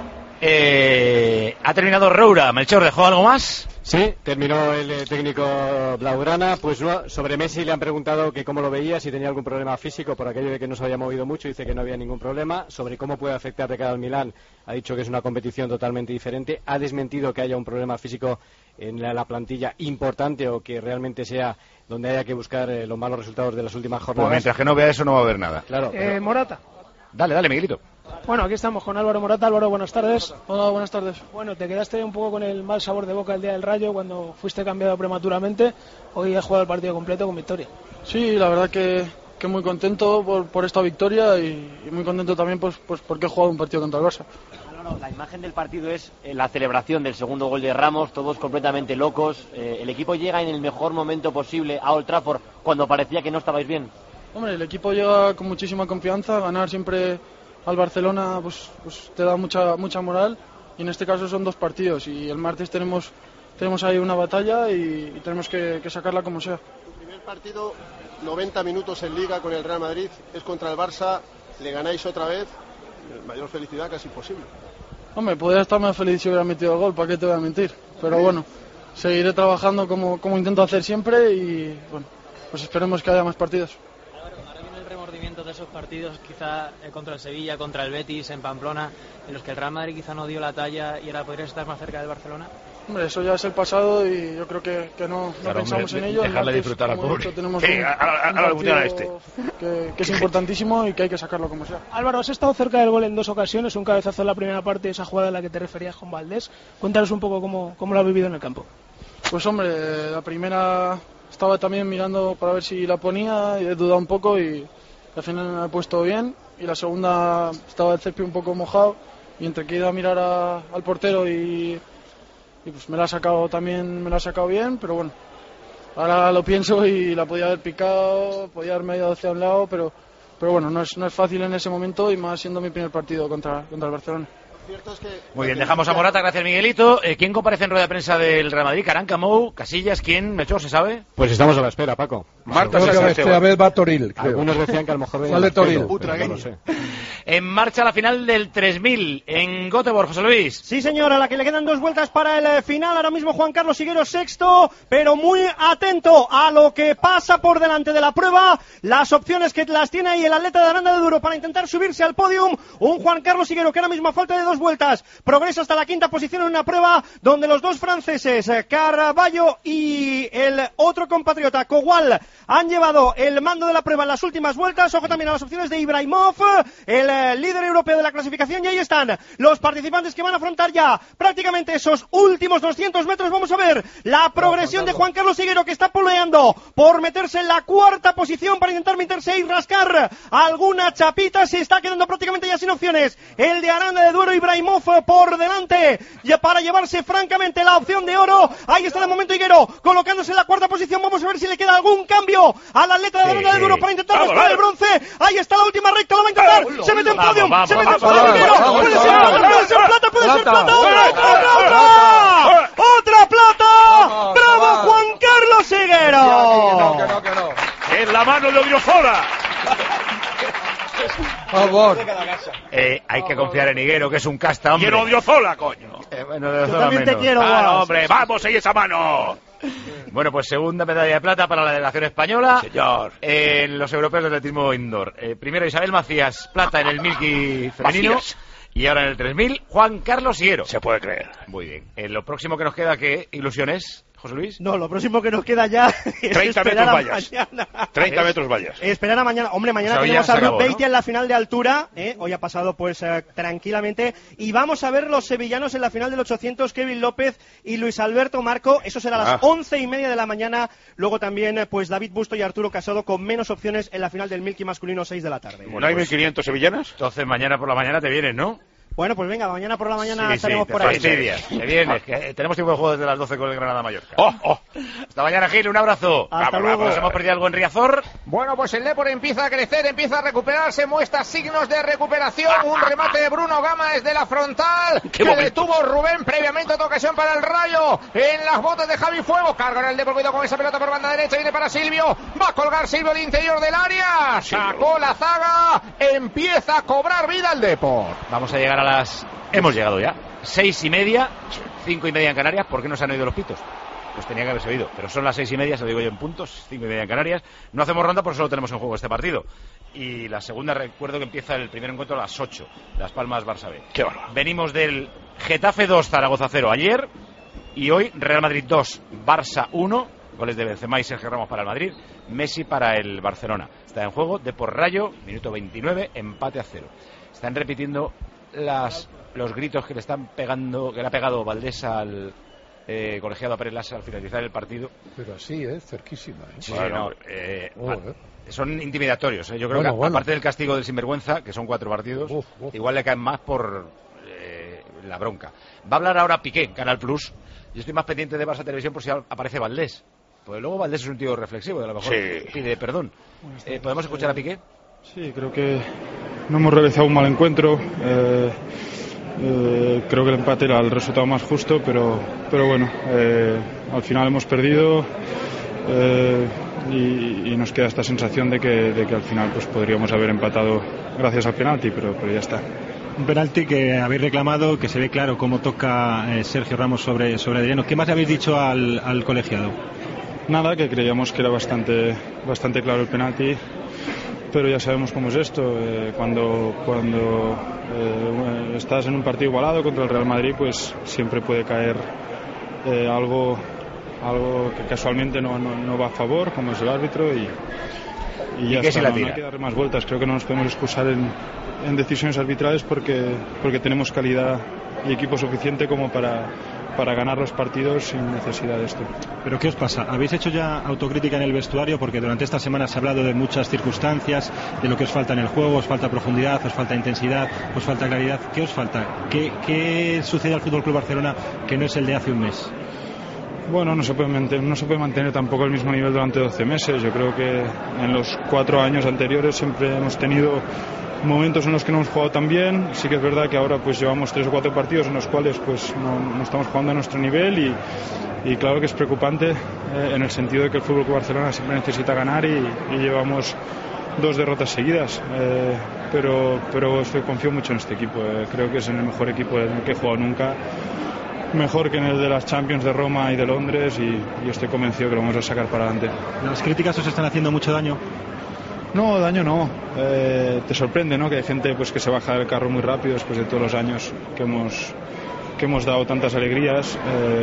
Ha terminado Roura. Melchor, ¿dejó algo más? Sí, terminó el técnico Blaugrana. Pues no, sobre Messi le han preguntado que cómo lo veía, si tenía algún problema físico por aquello de que no se había movido mucho. Dice que no había ningún problema. Sobre cómo puede afectar de cara al Milán, ha dicho que es una competición totalmente diferente. Ha desmentido que haya un problema físico en la plantilla importante o que realmente sea donde haya que buscar los malos resultados de las últimas jornadas. Pues mientras que no vea eso no va a haber nada. Claro. Morata. Dale, Miguelito. Bueno, aquí estamos con Álvaro Morata. Álvaro, buenas tardes. Hola, buenas tardes. Bueno, te quedaste un poco con el mal sabor de boca el día del Rayo cuando fuiste cambiado prematuramente. Hoy has jugado el partido completo con victoria. Sí, la verdad que muy contento por esta victoria y muy contento también pues porque he jugado un partido contra el Barça. No, la imagen del partido es la celebración del segundo gol de Ramos, todos completamente locos. El equipo llega en el mejor momento posible a Old Trafford cuando parecía que no estabais bien. Hombre, el equipo llega con muchísima confianza, ganar siempre al Barcelona pues te da mucha moral y en este caso son 2 partidos y el martes tenemos ahí una batalla y tenemos que sacarla como sea. Tu primer partido, 90 minutos en Liga con el Real Madrid, es contra el Barça, le ganáis otra vez, mayor felicidad casi posible. Hombre, podría estar más feliz si hubiera metido el gol, ¿para qué te voy a mentir? Pero bueno, seguiré trabajando como intento hacer siempre y bueno, pues esperemos que haya más partidos. Ahora viene el remordimiento de esos esos partidos, quizá contra el Sevilla, contra el Betis, en Pamplona, en los que el Real Madrid quizá no dio la talla y ahora podrías estar más cerca del Barcelona? Hombre, eso ya es el pasado y yo creo que no pensamos en ello. Dejarle disfrutar al pobre. Tenemos Sí, un partido que es importantísimo y que hay que sacarlo como sea. Álvaro, has estado cerca del gol en 2 ocasiones, un cabezazo en la primera parte, esa jugada a la que te referías con Valdés. Cuéntanos un poco cómo lo has vivido en el campo. Pues hombre, la primera estaba también mirando para ver si la ponía y he dudado un poco y al final me he puesto bien, y la segunda estaba el césped un poco mojado y entre que he ido a mirar al portero y pues me la ha sacado bien, pero bueno, ahora lo pienso y la podía haber picado, podía haberme ido hacia un lado, pero bueno, no es fácil en ese momento y más siendo mi primer partido contra el Barcelona. Muy bien, dejamos a Morata, gracias Miguelito. ¿Quién comparece en rueda de prensa del Real Madrid? ¿Caranca, Mou, Casillas? ¿Quién? ¿Melchor, se sabe? Pues estamos a la espera, Paco. Marta, esta vez va Toril, creo. Algunos decían que a lo mejor venía sale Toril. no lo sé. En marcha la final del 3000 en Göteborg, José Luis. Sí, señor, a la que le quedan 2 vueltas para el final. Ahora mismo Juan Carlos Higuero sexto, pero muy atento a lo que pasa por delante de la prueba. Las opciones que las tiene ahí el atleta de Aranda de Duero para intentar subirse al podium. Un Juan Carlos Higuero que ahora mismo a falta de 2 vueltas progresa hasta la 5ª posición en una prueba donde los 2 franceses, Carballo y el otro compatriota, Kowal, han llevado el mando de la prueba en las últimas vueltas. Ojo también a las opciones de Ibrahimov, el líder europeo de la clasificación, y ahí están los participantes que van a afrontar ya prácticamente esos últimos 200 metros. Vamos a ver la progresión de Juan Carlos Higuero, que está peleando por meterse en la 4ª posición para intentar meterse y rascar alguna chapita. Se está quedando prácticamente ya sin opciones el de Aranda de Duero, Ibrahimov por delante ya para llevarse francamente la opción de oro. Ahí está de momento Higuero colocándose en la 4ª posición. Vamos a ver si le queda algún cambio al atleta de Aranda de Duero para intentar rascar el bronce. Ahí está la última recta, lo va a intentar. Se mete en podium, se mete en podium Higuero. Puede ser plata, puede ser plata. ¡Otra plata! ¡Bravo Juan Carlos Higuero! Que no. En la mano de Odriozola. Por favor. Hay que confiar en Higuero, que es un casta, hombre. Quiero Odriozola, coño. Bueno, yo también te quiero, hombre, vamos, sigue esa mano. Bueno, pues segunda medalla de plata para la delegación española. Señor. En los europeos de atletismo indoor. Primero Isabel Macías, plata en el Milky femenino. Macías. Y ahora en el 3000, Juan Carlos Higuero. Se puede creer. Muy bien. Lo próximo que nos queda, ¿qué ilusiones, José Luis? No, lo próximo que nos queda ya es 30 metros vallas. 30 metros vallas. Esperar a mañana. Hombre, mañana tenemos a Ruth Beitia en la final de altura. Hoy ha pasado pues tranquilamente. Y vamos a ver los sevillanos en la final del 800, Kevin López y Luis Alberto Marco. Eso será a las 11:30 de la mañana. Luego también pues David Busto y Arturo Casado con menos opciones en la final del Milky masculino 6 de la tarde. ¿No hay 1500 sevillanas? Entonces mañana por la mañana te vienes, ¿no? Bueno, pues venga, mañana por la mañana estaremos por ahí. Te vienes, que tenemos tiempo de juego desde las 12 con el Granada-Mallorca. Hasta mañana, Gil, un abrazo. Hasta luego. ¿Nos hemos perdido algo en Riazor? Bueno, pues el Depor empieza a crecer, empieza a recuperarse, muestra signos de recuperación. Un remate de Bruno Gama desde la frontal, que detuvo Rubén previamente. Otra ocasión para el Rayo, en las botas de Javi Fuego. Carga en el Depor, cuidado con esa pelota por banda derecha, viene para Silvio. Va a colgar Silvio al interior del área. Sacó la zaga, empieza a cobrar vida el Depor. Vamos a llegar a las... Hemos llegado ya. 6:30, 5:30 en Canarias. ¿Por qué no se han oído los pitos? Pues tenía que haberse oído. Pero son las 6:30, se lo digo yo en puntos, 5:30 en Canarias. No hacemos ronda porque solo tenemos en juego este partido. Y la segunda, recuerdo que empieza el primer encuentro a las 8. Las Palmas, Barça B. Qué bárbaro. Venimos del Getafe 2, Zaragoza 0 ayer. Y hoy Real Madrid 2, Barça 1. Goles de Benzema y Sergio Ramos para el Madrid. Messi para el Barcelona. Está en juego Depor Rayo, minuto 29, empate a 0. Están repitiendo los gritos que le están pegando, que le ha pegado Valdés al colegiado a Pérez Lassa al finalizar el partido. Pero así, cerquísima. Sí, bueno, son intimidatorios. Yo creo que aparte del castigo del sinvergüenza, que son 4 partidos, igual le caen más por la bronca. Va a hablar ahora Piqué, Canal Plus. Yo estoy más pendiente de Barça Televisión por si aparece Valdés. Pues luego Valdés es un tío reflexivo, y a lo mejor pide perdón. ¿Podemos escuchar a Piqué? Sí, creo que no hemos realizado un mal encuentro. Creo que el empate era el resultado más justo, pero bueno, al final hemos perdido y nos queda esta sensación de que al final pues podríamos haber empatado gracias al penalti, pero ya está. Un penalti que habéis reclamado, que se ve claro cómo toca Sergio Ramos sobre Adriano. ¿Qué más le habéis dicho al colegiado? Nada, que creíamos que era bastante claro el penalti. pero ya sabemos cómo es esto. Cuando estás en un partido igualado contra el Real Madrid, pues siempre puede caer algo que casualmente no va a favor, como es el árbitro, y ya está, no hay que darle más vueltas. Creo que no nos podemos excusar en decisiones arbitrales porque tenemos calidad y equipo suficiente como para ganar los partidos sin necesidad de esto. ¿Pero qué os pasa? ¿Habéis hecho ya autocrítica en el vestuario? Porque durante esta semana se ha hablado de muchas circunstancias, de lo que os falta en el juego, os falta profundidad, os falta intensidad, os falta claridad. ¿Qué os falta? ¿Qué sucede al FC Barcelona que no es el de hace un mes? Bueno, no se puede mantener tampoco el mismo nivel durante 12 meses. Yo creo que en los 4 años anteriores siempre hemos tenido momentos en los que no hemos jugado tan bien. Sí que es verdad que ahora pues llevamos 3 o 4 partidos en los cuales pues no estamos jugando a nuestro nivel y claro que es preocupante en el sentido de que el FC Barcelona siempre necesita ganar y llevamos 2 derrotas seguidas. Pero confío mucho en este equipo. Creo que es el mejor equipo en el que he jugado nunca. Mejor que en el de las Champions de Roma y de Londres, y estoy convencido que lo vamos a sacar para adelante. ¿Las críticas os están haciendo mucho daño? No, daño no. Te sorprende, ¿no? Que hay gente pues que se baja del carro muy rápido después de todos los años que hemos dado tantas alegrías.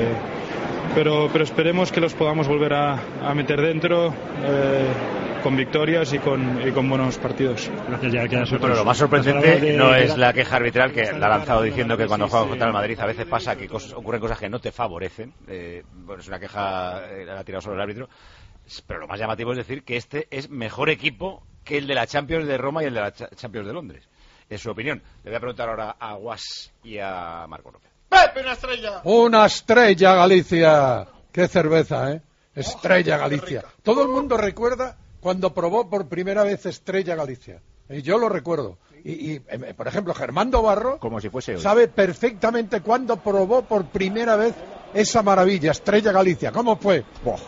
Pero esperemos que los podamos volver a meter dentro con victorias y con buenos partidos. Gracias, ya pero lo más sorprendente no es la queja arbitral, que la ha lanzado diciendo que cuando juega contra el Madrid a veces pasa que ocurren cosas que no te favorecen. Bueno, es una queja, la ha tirado sobre el árbitro. Pero lo más llamativo es decir que este es mejor equipo que el de la Champions de Roma y el de la Champions de Londres. Es su opinión. Le voy a preguntar ahora a Guas y a Marco López. ¡Pepe, una estrella! ¡Una estrella, Galicia! ¡Qué cerveza, Estrella Galicia. Todo el mundo recuerda cuando probó por primera vez Estrella Galicia. Y yo lo recuerdo. Y por ejemplo, Germán Barro como si fuese hoy, sabe perfectamente cuándo probó por primera vez esa maravilla, Estrella Galicia. ¿Cómo fue?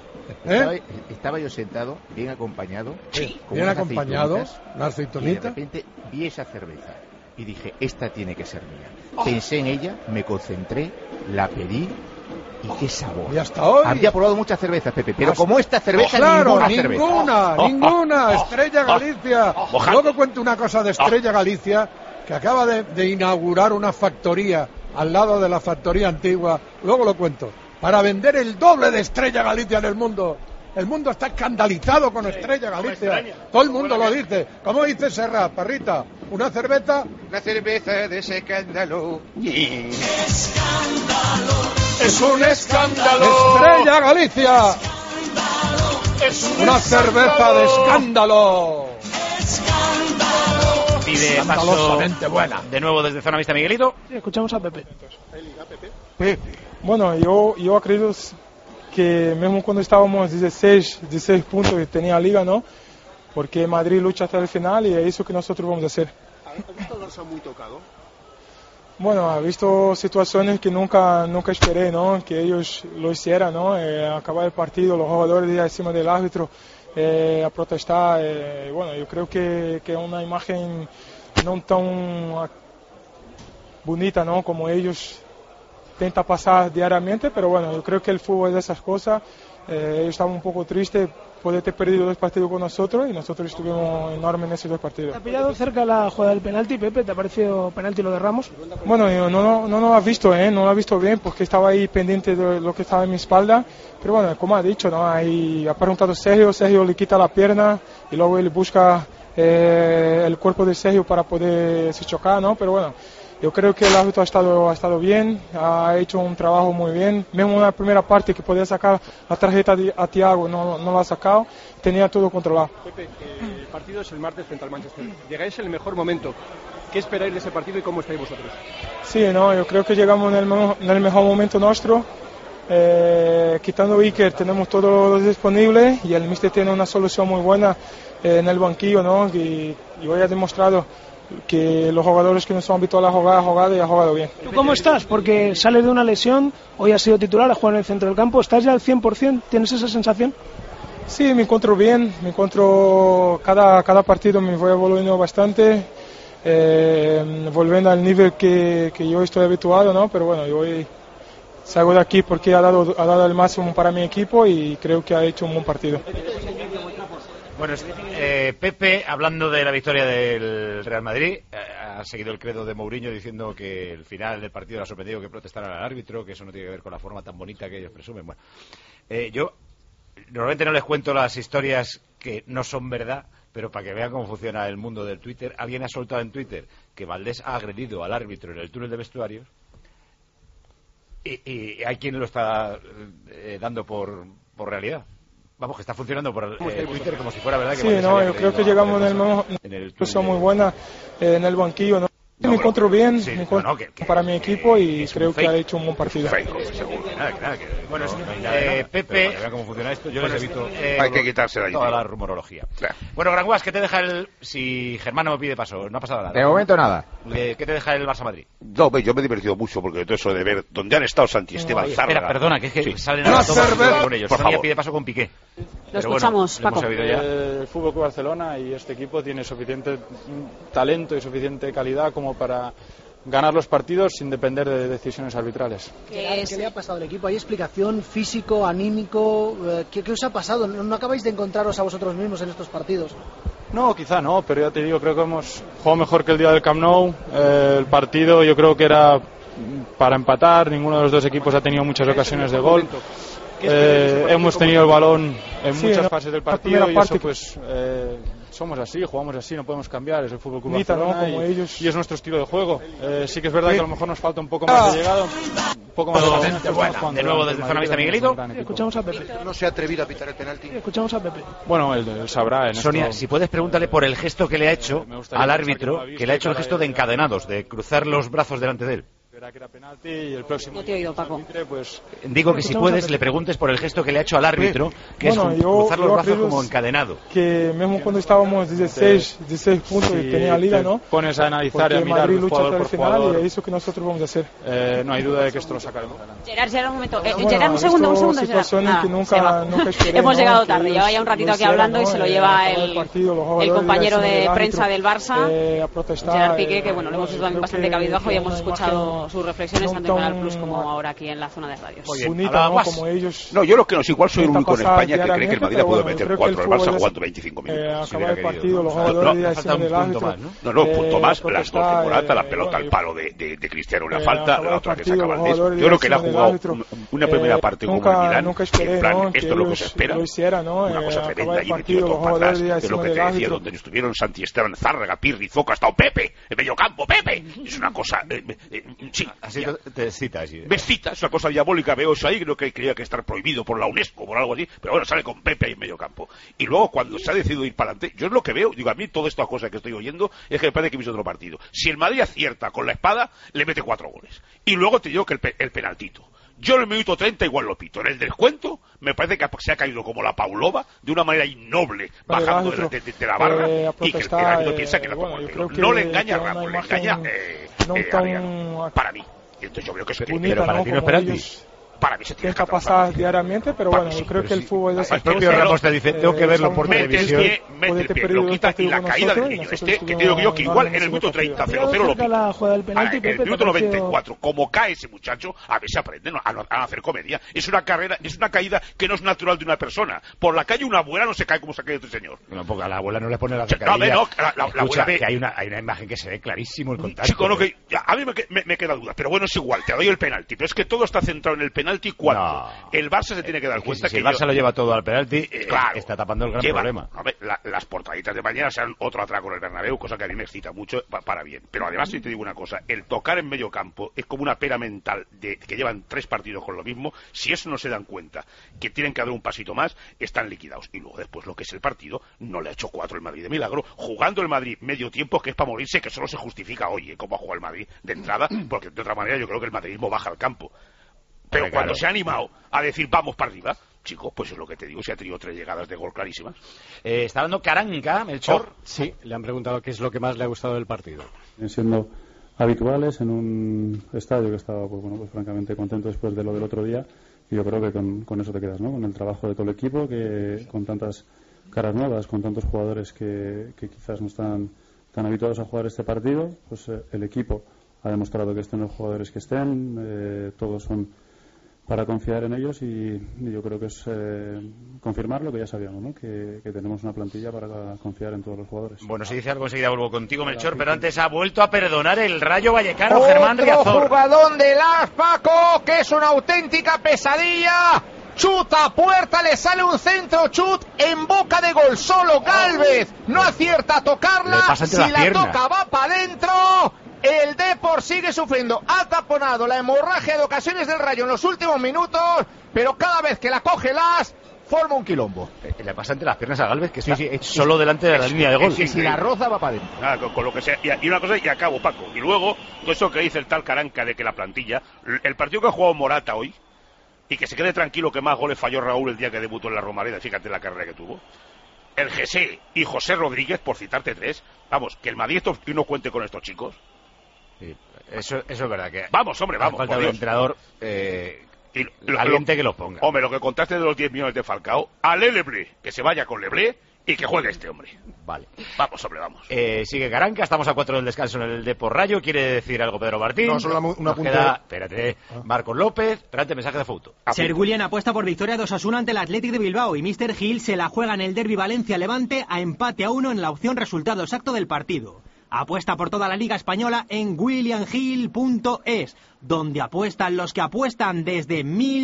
Estaba yo sentado, bien acompañado. Bien acompañado, una aceitunita. Y de repente vi esa cerveza y dije, esta tiene que ser mía. Pensé en ella, me concentré, la pedí. Y qué sabor. Y hasta hoy. Había probado muchas cervezas, Pepe, pero como esta cerveza, ninguna. Estrella Galicia. Luego cuento una cosa de Estrella Galicia, que acaba de inaugurar una factoría al lado de la factoría antigua. Luego lo cuento. Para vender el doble de Estrella Galicia en el mundo. El mundo está escandalizado con Estrella Galicia. Todo el mundo lo dice. ¿Cómo dice Serrat, Parrita? ¿Una cerveza? Una cerveza de ese escándalo. ¡Es un escándalo! ¡Estrella Galicia! ¡Una cerveza de escándalo! Pide paso de nuevo desde Zona Vista, Miguelito. Sí, escuchamos a Pepe. Bueno, yo acredito que mesmo cuando estábamos 16 puntos que tenía Liga, ¿no? Porque Madrid lucha hasta el final y es eso que nosotros vamos a hacer. ¿Has visto al Barça muy tocado? Bueno, he visto situaciones que nunca esperé, ¿no? Que ellos lo hicieran, ¿no? Acabar el partido, los jugadores de encima del árbitro a protestar. Bueno, yo creo que es una imagen no tan bonita, ¿no? Como ellos intentan pasar diariamente, pero bueno, yo creo que el fútbol es de esas cosas. Ellos estaban un poco tristes por haber perdido 2 partidos con nosotros y nosotros estuvimos enormes en esos 2 partidos. ¿Te ha pillado cerca la jugada del penalti, Pepe? ¿Te ha parecido penalti lo de Ramos? Bueno, yo no lo he visto, no lo he visto bien porque estaba ahí pendiente de lo que estaba en mi espalda, pero bueno, como ha dicho, ¿no? Ahí ha preguntado Sergio le quita la pierna y luego él busca el cuerpo de Sergio para poder se chocar, ¿no? Pero bueno, yo creo que el árbitro ha estado bien, ha hecho un trabajo muy bien. Mismo en la primera parte que podía sacar la tarjeta a Thiago, no la ha sacado, tenía todo controlado. Pepe, el partido es el martes frente al Manchester. Llegáis en el mejor momento. ¿Qué esperáis de ese partido y cómo estáis vosotros? Sí, yo creo que llegamos en el mejor momento nuestro. Quitando Iker tenemos todo disponible y el míster tiene una solución muy buena en el banquillo, ¿no? Y hoy ha demostrado que los jugadores que no son habituales a jugar y ha jugado bien. ¿Tú cómo estás? Porque sales de una lesión, hoy has sido titular, has jugado en el centro del campo, ¿estás ya al 100%? ¿Tienes esa sensación? Sí, me encuentro bien, cada partido me voy evolucionando bastante, volviendo al nivel que yo estoy habituado, ¿no? Pero bueno, yo hoy salgo de aquí porque ha dado el máximo para mi equipo y creo que ha hecho un buen partido. Bueno, Pepe, hablando de la victoria del Real Madrid, ha seguido el credo de Mourinho diciendo que el final del partido le ha sorprendido que protestaran al árbitro, que eso no tiene que ver con la forma tan bonita que ellos presumen. Bueno, yo normalmente no les cuento las historias que no son verdad, pero para que vean cómo funciona el mundo del Twitter, alguien ha soltado en Twitter que Valdés ha agredido al árbitro en el túnel de vestuarios y hay quien lo está dando por realidad. Vamos, que está funcionando por Twitter como si fuera verdad. Que sí, no, yo creo que llegamos en el posición muy buena en el banquillo, ¿no? Me encuentro bien, sí, me encuentro para mi equipo y creo que ha hecho un buen partido. Bueno, Pepe, cómo funciona esto, yo les evito hay que quitarse de ahí toda la rumorología. Claro. Bueno, Granguas, ¿qué te deja si Germán no me pide paso? No ha pasado nada. De momento nada. ¿Qué te deja el Barça Madrid? No, yo me he divertido mucho porque todo eso de ver donde han estado Santi Esteban, Zárraga. Espera, perdona, que es que salen a todos con ellos. Sonia pide paso con Piqué. Lo escuchamos, bueno, Paco. El Fútbol Club Barcelona y este equipo tiene suficiente talento y suficiente calidad como para ganar los partidos sin depender de decisiones arbitrales. ¿Qué le ha pasado al equipo? ¿Hay explicación físico, anímico? ¿Qué os ha pasado? ¿No acabáis de encontraros a vosotros mismos en estos partidos? No, quizá no, pero ya te digo, creo que hemos jugado mejor que el día del Camp Nou. El partido yo creo que era para empatar, ninguno de los dos equipos ha tenido muchas ocasiones de gol. Hemos tenido el balón en muchas fases del partido y eso pues somos así, jugamos así, no podemos cambiar, es el Fútbol Club Barcelona y es nuestro estilo de juego. Sí que es verdad que a lo mejor nos falta un poco más de llegada, un poco más de potencia. De nuevo desde Zona Vista, Miguelito. Escuchamos a Pepe. No se ha atrevido a pitar el penalti. Escuchamos a Pepe. Bueno, él sabrá. Sonia, si puedes preguntarle por el gesto que le ha hecho al árbitro, que le ha hecho el gesto de encadenados, de cruzar los brazos delante de él. Que era penalti y el próximo. No te he oído, Paco. Pues, digo que si puedes le preguntes por el gesto que le ha hecho al árbitro, que es cruzar los brazos como encadenado. Que mismo cuando estábamos 16 puntos y tenía liga, ¿no? Pones a analizar y a mirar Madrid lucha jugador hasta el por final jugador. y es eso que nosotros vamos a hacer. No hay duda de que esto lo sacaremos. Gerard, un momento. Gerard, un segundo. Situaciones que nunca esperé, hemos llegado ¿no? tarde, lleva ya un ratito aquí hablando y se lo lleva el compañero de prensa del Barça, Gerard Piqué, que bueno, lo hemos visto también bastante cabizbajo y hemos escuchado sus reflexiones tanto en Canal Plus como ahora aquí en la zona de radios. No, yo lo que no sé, igual soy el único en España que cree que el Madrid puede meter 4 al Barça jugando 25 minutos. No, un punto más, las 12 Morata, la pelota al palo de Cristiano, una falta, la otra que saca Valdés. Yo creo que le ha jugado una primera parte como el Milán, en plan, esto es lo que se espera, una cosa tremenda, y metido todo para atrás, es lo que te decía, donde estuvieron Santi Esteban, Zárraga, Pirri, Zoca, ha estado Pepe, en medio campo, Pepe, es una cosa, sí, te cita, sí. Me cita, es una cosa diabólica, veo eso ahí, creo que creía que estar prohibido por la UNESCO, por algo así, pero bueno, sale con Pepe ahí en medio campo. Y luego cuando se ha decidido ir para adelante, yo es lo que veo, digo, a mí todas estas cosas que estoy oyendo, es que me parece que hizo otro partido. Si el Madrid acierta con la espada, le mete 4 goles. Y luego te digo que el penaltito. Yo en el minuto 30 igual lo pito. En el descuento me parece que se ha caído como la Paulova de una manera innoble, bajando de la barra, y que el árbitro piensa que la pongo el pelo. No le engaña a Ramos, le engaña a para mí. Y entonces yo veo que es pero para ti no es penalti. Para mí se tiene que pasar diariamente, pero bueno, yo creo que el fútbol es el propio Ramos te dice, tengo que verlo por televisión. Mete el pie, lo quita, y la caída del niño que digo yo que igual en el minuto 30, 0-0 lo pita. En el minuto 94, como cae ese muchacho, a ver si aprenden a hacer comedia. Es una carrera, es una caída que no es natural de una persona. Por la calle una abuela no se cae como se ha caído este señor. No, porque a la abuela no le pone la zancadilla. No, la abuela ve que hay una imagen que se ve clarísimo el contacto. Chico, no, que a mí me queda duda, pero bueno, es igual, te doy el penalti, pero es que todo está centrado en el penalti cuando el Barça se tiene que dar cuenta si el Barça lo lleva todo al penalti, claro, está tapando el gran problema. Las portaditas de mañana serán otro atraco en el Bernabéu, cosa que a mí me excita mucho para bien. Pero además, si te digo una cosa, el tocar en medio campo es como una pera mental de que llevan 3 partidos con lo mismo. Si eso no se dan cuenta, que tienen que dar un pasito más, están liquidados. Y luego después lo que es el partido, no le ha hecho 4 el Madrid de milagro, jugando el Madrid medio tiempo, que es para morirse, que solo se justifica hoy, cómo ha jugado el Madrid de entrada, porque de otra manera yo creo que el madridismo baja al campo. Pero cuando se ha animado a decir vamos para arriba, chicos, pues es lo que te digo, se ha tenido 3 llegadas de gol clarísimas. Está hablando Caranga, Melchor. Sí, le han preguntado qué es lo que más le ha gustado del partido. Siendo habituales en un estadio que estaba, pues francamente contento después de lo del otro día, y yo creo que con eso te quedas, ¿no? Con el trabajo de todo el equipo, que con tantas caras nuevas, con tantos jugadores que quizás no están tan habituados a jugar este partido, pues el equipo ha demostrado que estén los jugadores que estén, todos son para confiar en ellos y yo creo que es confirmar lo que ya sabíamos, ¿no? Que tenemos una plantilla para confiar en todos los jugadores. Bueno, si dice algo enseguida vuelvo contigo, Melchor, pero antes ha vuelto a perdonar el Rayo Vallecano, Germán Riazor. Otro jugadón de Las, Paco, que es una auténtica pesadilla. Chuta a puerta, le sale un centro, chut en boca de gol, solo Gálvez no acierta a tocarla, si la toca va para adentro. El Depor sigue sufriendo, ha taponado la hemorragia de ocasiones del Rayo en los últimos minutos, pero cada vez que la coge Las, forma un quilombo. Le pasa entre las piernas a Gálvez, que está solo delante de la línea de gol. Si la roza va para adentro. Nada, con lo que sea. Y una cosa, y acabo, Paco. Y luego, todo eso que dice el tal Caranca de que la plantilla, el partido que ha jugado Morata hoy, y que se quede tranquilo que más goles falló Raúl el día que debutó en la Romareda, fíjate la carrera que tuvo. El José y José Rodríguez, por citarte tres, vamos, que el Madrid no cuente con estos chicos. Sí, eso es verdad que... Vamos, hombre, vamos. Falta un entrenador valiente que lo ponga. Hombre, lo que contaste de los 10 millones de Falcao, a Leblé, que se vaya con Leblé y que juegue este hombre. Vale. Vamos, hombre, vamos. Sigue Caranca, estamos a 4 del descanso en el Depor Rayo. ¿Quiere decir algo Pedro Martín? No, solo una apunte. Espérate, Marcos López, tráete mensaje de foto. Sir William apuesta por victoria 2-1 ante el Athletic de Bilbao y Mr. Gil se la juega en el derbi Valencia-Levante a empate a 1 en la opción resultado exacto del partido. Apuesta por toda la Liga Española en williamhill.es, donde apuestan los que apuestan desde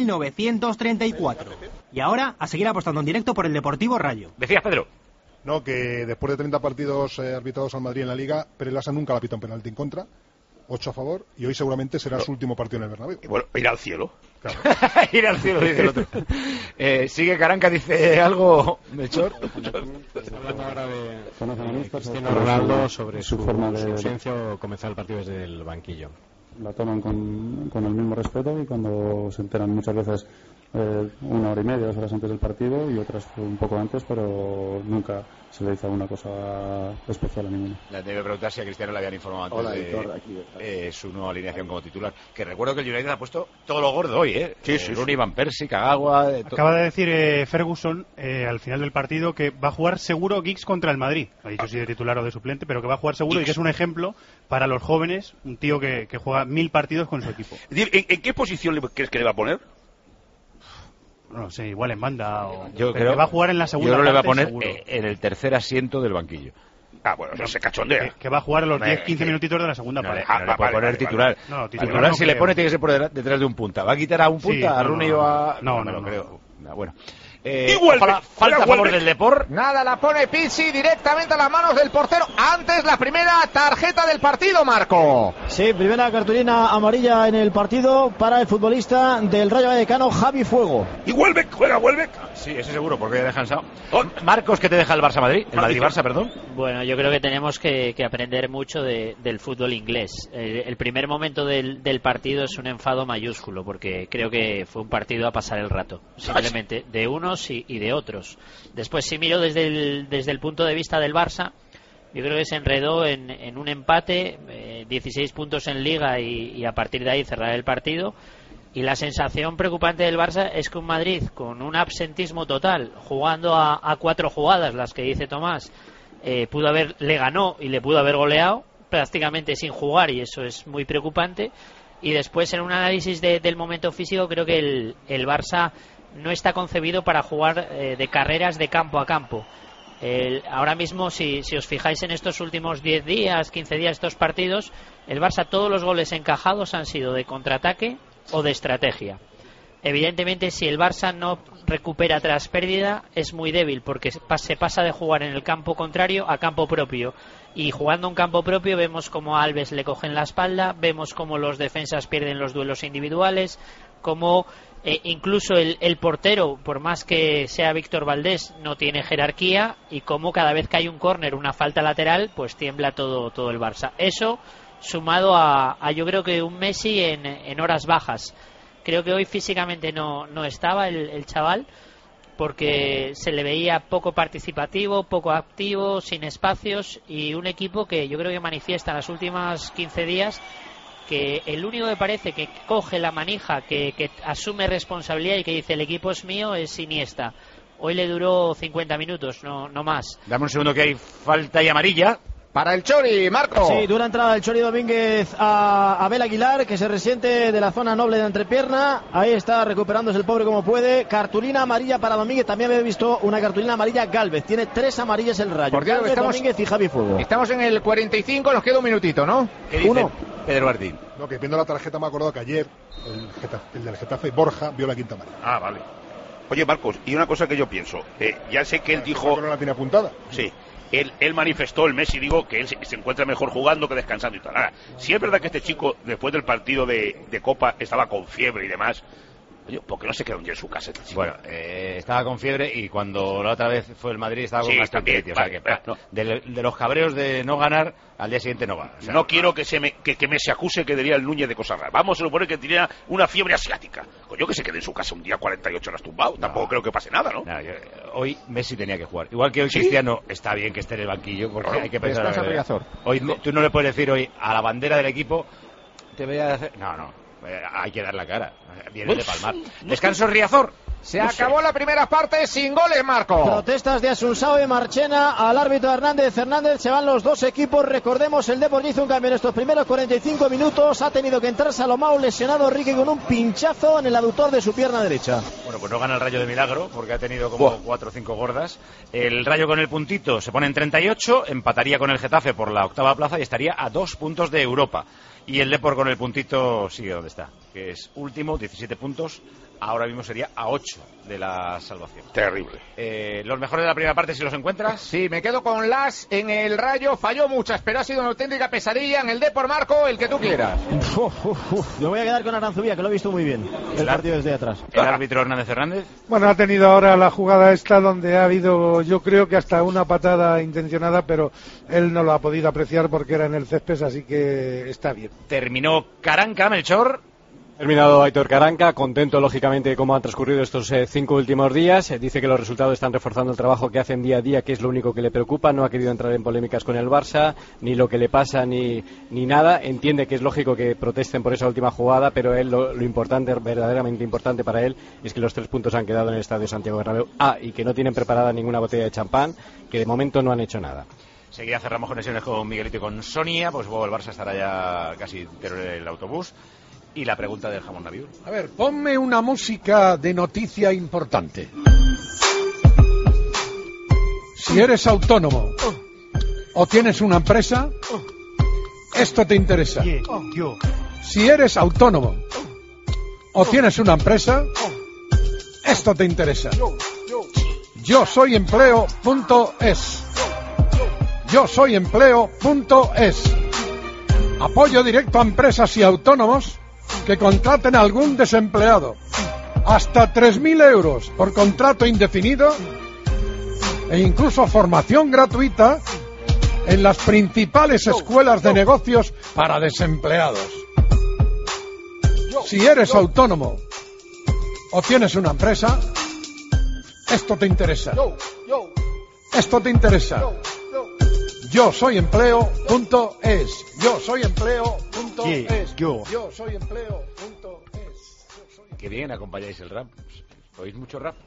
1934. Y ahora a seguir apostando en directo por el Deportivo Rayo. Decías, Pedro. No, que después de 30 partidos arbitrados al Madrid en la Liga, Pere Lasa nunca le ha pitado un penalti en contra, 8 a favor, y hoy seguramente será su último partido en el Bernabéu. Y bueno, ir al cielo. Claro. Ir al cielo, dice el otro. Sigue Caranca, dice algo, Melchor. Hablando ahora de Cristiano Ronaldo sobre su forma de ausencia o comenzar el partido desde el banquillo. La toman con el mismo respeto y cuando se enteran muchas veces 1 hora y media, 2 horas antes del partido y otras un poco antes, pero nunca se le dice alguna cosa especial a ninguno. Le tengo que preguntar si a Cristiano le habían informado antes de su nueva alineación como titular. Que recuerdo que el United ha puesto todo lo gordo hoy, ¿eh? Sí. Rooney, Van Persie, Kagawa... Acaba de decir Ferguson al final del partido que va a jugar seguro Giggs contra el Madrid. Ha dicho si de titular o de suplente, pero que va a jugar seguro Giggs. Y que es un ejemplo para los jóvenes, un tío que juega 1000 partidos con su equipo. ¿En qué posición crees que le va a poner? No sé, igual en banda o... Yo creo que va a jugar en la segunda parte. Yo creo que le va a poner en el tercer asiento del banquillo. Ah, bueno, no se cachondea. Que va a jugar los 10-15 minutitos de la segunda parte. No le puede poner titular. Titular si le pone tiene que ser detrás de un punta. ¿Va a quitar a un punta? ¿A Rooney o a...? No lo creo. Bueno. Falta a favor del Depor. Nada, la pone Pizzi directamente a las manos del portero. Antes la primera tarjeta del partido, Marco. Sí, primera cartulina amarilla en el partido para el futbolista del Rayo Vallecano, Javi Fuego. ¿Y Welbeck? ¿Juega Welbeck? Sí, eso seguro, porque ya descansado. Marcos, ¿qué te deja el Barça-Madrid? El Madrid-Barça, perdón. Bueno, yo creo que tenemos que aprender mucho del fútbol inglés. El primer momento del partido es un enfado mayúsculo, porque creo que fue un partido a pasar el rato. Simplemente de unos y de otros. Después, si miro desde el punto de vista del Barça, yo creo que se enredó en un empate, 16 puntos en Liga y a partir de ahí cerrar el partido. Y la sensación preocupante del Barça es que un Madrid con un absentismo total, jugando a 4 jugadas, las que dice Tomás, le ganó y le pudo haber goleado prácticamente sin jugar, y eso es muy preocupante. Y después, en un análisis del momento físico, creo que el Barça no está concebido para jugar de carreras de campo a campo. Ahora mismo, si os fijáis en estos últimos 10 días, 15 días, estos partidos, el Barça, todos los goles encajados han sido de contraataque o de estrategia. Evidentemente, si el Barça no recupera tras pérdida, es muy débil, porque se pasa de jugar en el campo contrario a campo propio. Y jugando en campo propio vemos como a Alves le cogen la espalda, vemos como los defensas pierden los duelos individuales, como incluso el portero, por más que sea Víctor Valdés, no tiene jerarquía, y como cada vez que hay un córner, una falta lateral, pues tiembla todo el Barça. Eso sumado a yo creo que un Messi en horas bajas. Creo que hoy físicamente no estaba el chaval, porque se le veía poco participativo, poco activo, sin espacios, y un equipo que yo creo que manifiesta en las últimas 15 días que el único que parece que coge la manija, que asume responsabilidad y que dice el equipo es mío, es Iniesta. Hoy le duró 50 minutos, no más. Dame un segundo que hay falta y amarilla. para el Chori, Marco. Sí, dura entrada del Chori Domínguez a Abel Aguilar, que se resiente de la zona noble de entrepierna. Ahí está recuperándose el pobre como puede. Cartulina amarilla para Domínguez. También había visto una cartulina amarilla Gálvez. Tiene 3 amarillas el Rayo. Por cierto, Gálvez, Domínguez y Javi Fuego. Estamos en el 45, nos queda un minutito, ¿no? ¿Qué dice Pedro Martín? No, que viendo la tarjeta me he acordado que ayer el del Getafe, Borja, vio la quinta amarilla. Ah, vale. Oye, Marcos, y una cosa que yo pienso. Ya sé que él dijo... No la tiene apuntada. Sí. Él manifestó, el Messi, digo, que él se encuentra mejor jugando que descansando y tal. Ahora, si es verdad que este chico, después del partido de Copa, estaba con fiebre y demás, oye, ¿por qué no se quedó un día en su casa este chico? Bueno, estaba con fiebre y cuando la otra vez fue el Madrid estaba con gastritis. O sea que, no, de los cabreos de no ganar, al día siguiente no va. O sea, no quiero que me se acuse que diría el Núñez de cosas raras. Vamos a suponer que tenía una fiebre asiática. Coño, que se quede en su casa un día 48 horas tumbado. Tampoco creo que pase nada, ¿no? Hoy Messi tenía que jugar. Igual que hoy Cristiano está bien que esté en el banquillo, porque hay que pensar. Hoy tú no le puedes decir hoy a la bandera del equipo, te voy a hacer... No. Hay que dar la cara. Viene de palmar. Descanso Riazor. Se acabó la primera parte sin goles, Marco. Protestas de Asunsao y Marchena al árbitro Hernández. Se van los dos equipos. Recordemos, el Depor hizo un cambio en estos primeros 45 minutos. Ha tenido que entrar Salomao, lesionado Ricky con un pinchazo en el aductor de su pierna derecha. Bueno, pues no gana el Rayo de milagro porque ha tenido como 4 o 5 gordas. El Rayo con el puntito se pone en 38, empataría con el Getafe por la 8ª plaza y estaría a 2 puntos de Europa. Y el Depor con el puntito sigue donde está, que es último, 17 puntos. Ahora mismo sería a 8 de la salvación. Terrible. Los mejores de la primera parte, si los encuentras. Sí, me quedo con Las en el Rayo. Falló muchas, pero ha sido una auténtica pesadilla. En el Depor, Marco, el que tú quieras. Yo voy a quedar con Aranzubía, que lo he visto muy bien. El partido desde atrás. El árbitro Hernández. Bueno, ha tenido ahora la jugada esta donde ha habido, yo creo que hasta una patada intencionada, pero él no lo ha podido apreciar porque era en el césped, así que está bien. Terminó Caranca, Melchor. Terminado Aitor Caranca, contento lógicamente de cómo han transcurrido estos 5 últimos días. Dice que los resultados están reforzando el trabajo que hacen día a día, que es lo único que le preocupa. No ha querido entrar en polémicas con el Barça, ni lo que le pasa, ni nada. Entiende que es lógico que protesten por esa última jugada, pero él lo importante, verdaderamente importante para él, es que los 3 puntos han quedado en el Estadio Santiago Bernabéu. Y que no tienen preparada ninguna botella de champán, que de momento no han hecho nada. Seguida cerramos conexiones con Miguelito y con Sonia, pues luego el Barça estará ya casi entero en el autobús. Y la pregunta del jamón Naviur. A ver, ponme una música de noticia importante. Si eres autónomo o tienes una empresa, esto te interesa. Si eres autónomo o tienes una empresa, esto te interesa. Yo soy empleo.es. Yo soy empleo.es. Apoyo directo a empresas y autónomos que contraten a algún desempleado. Hasta 3.000 euros por contrato indefinido e incluso formación gratuita en las principales escuelas de negocios para desempleados. Si eres autónomo o tienes una empresa, esto te interesa. Esto te interesa. Yo soy empleo.es. Yo soy empleo.es. Yo soy empleo.es. Qué bien acompañáis el rap. ¿Oís mucho rap?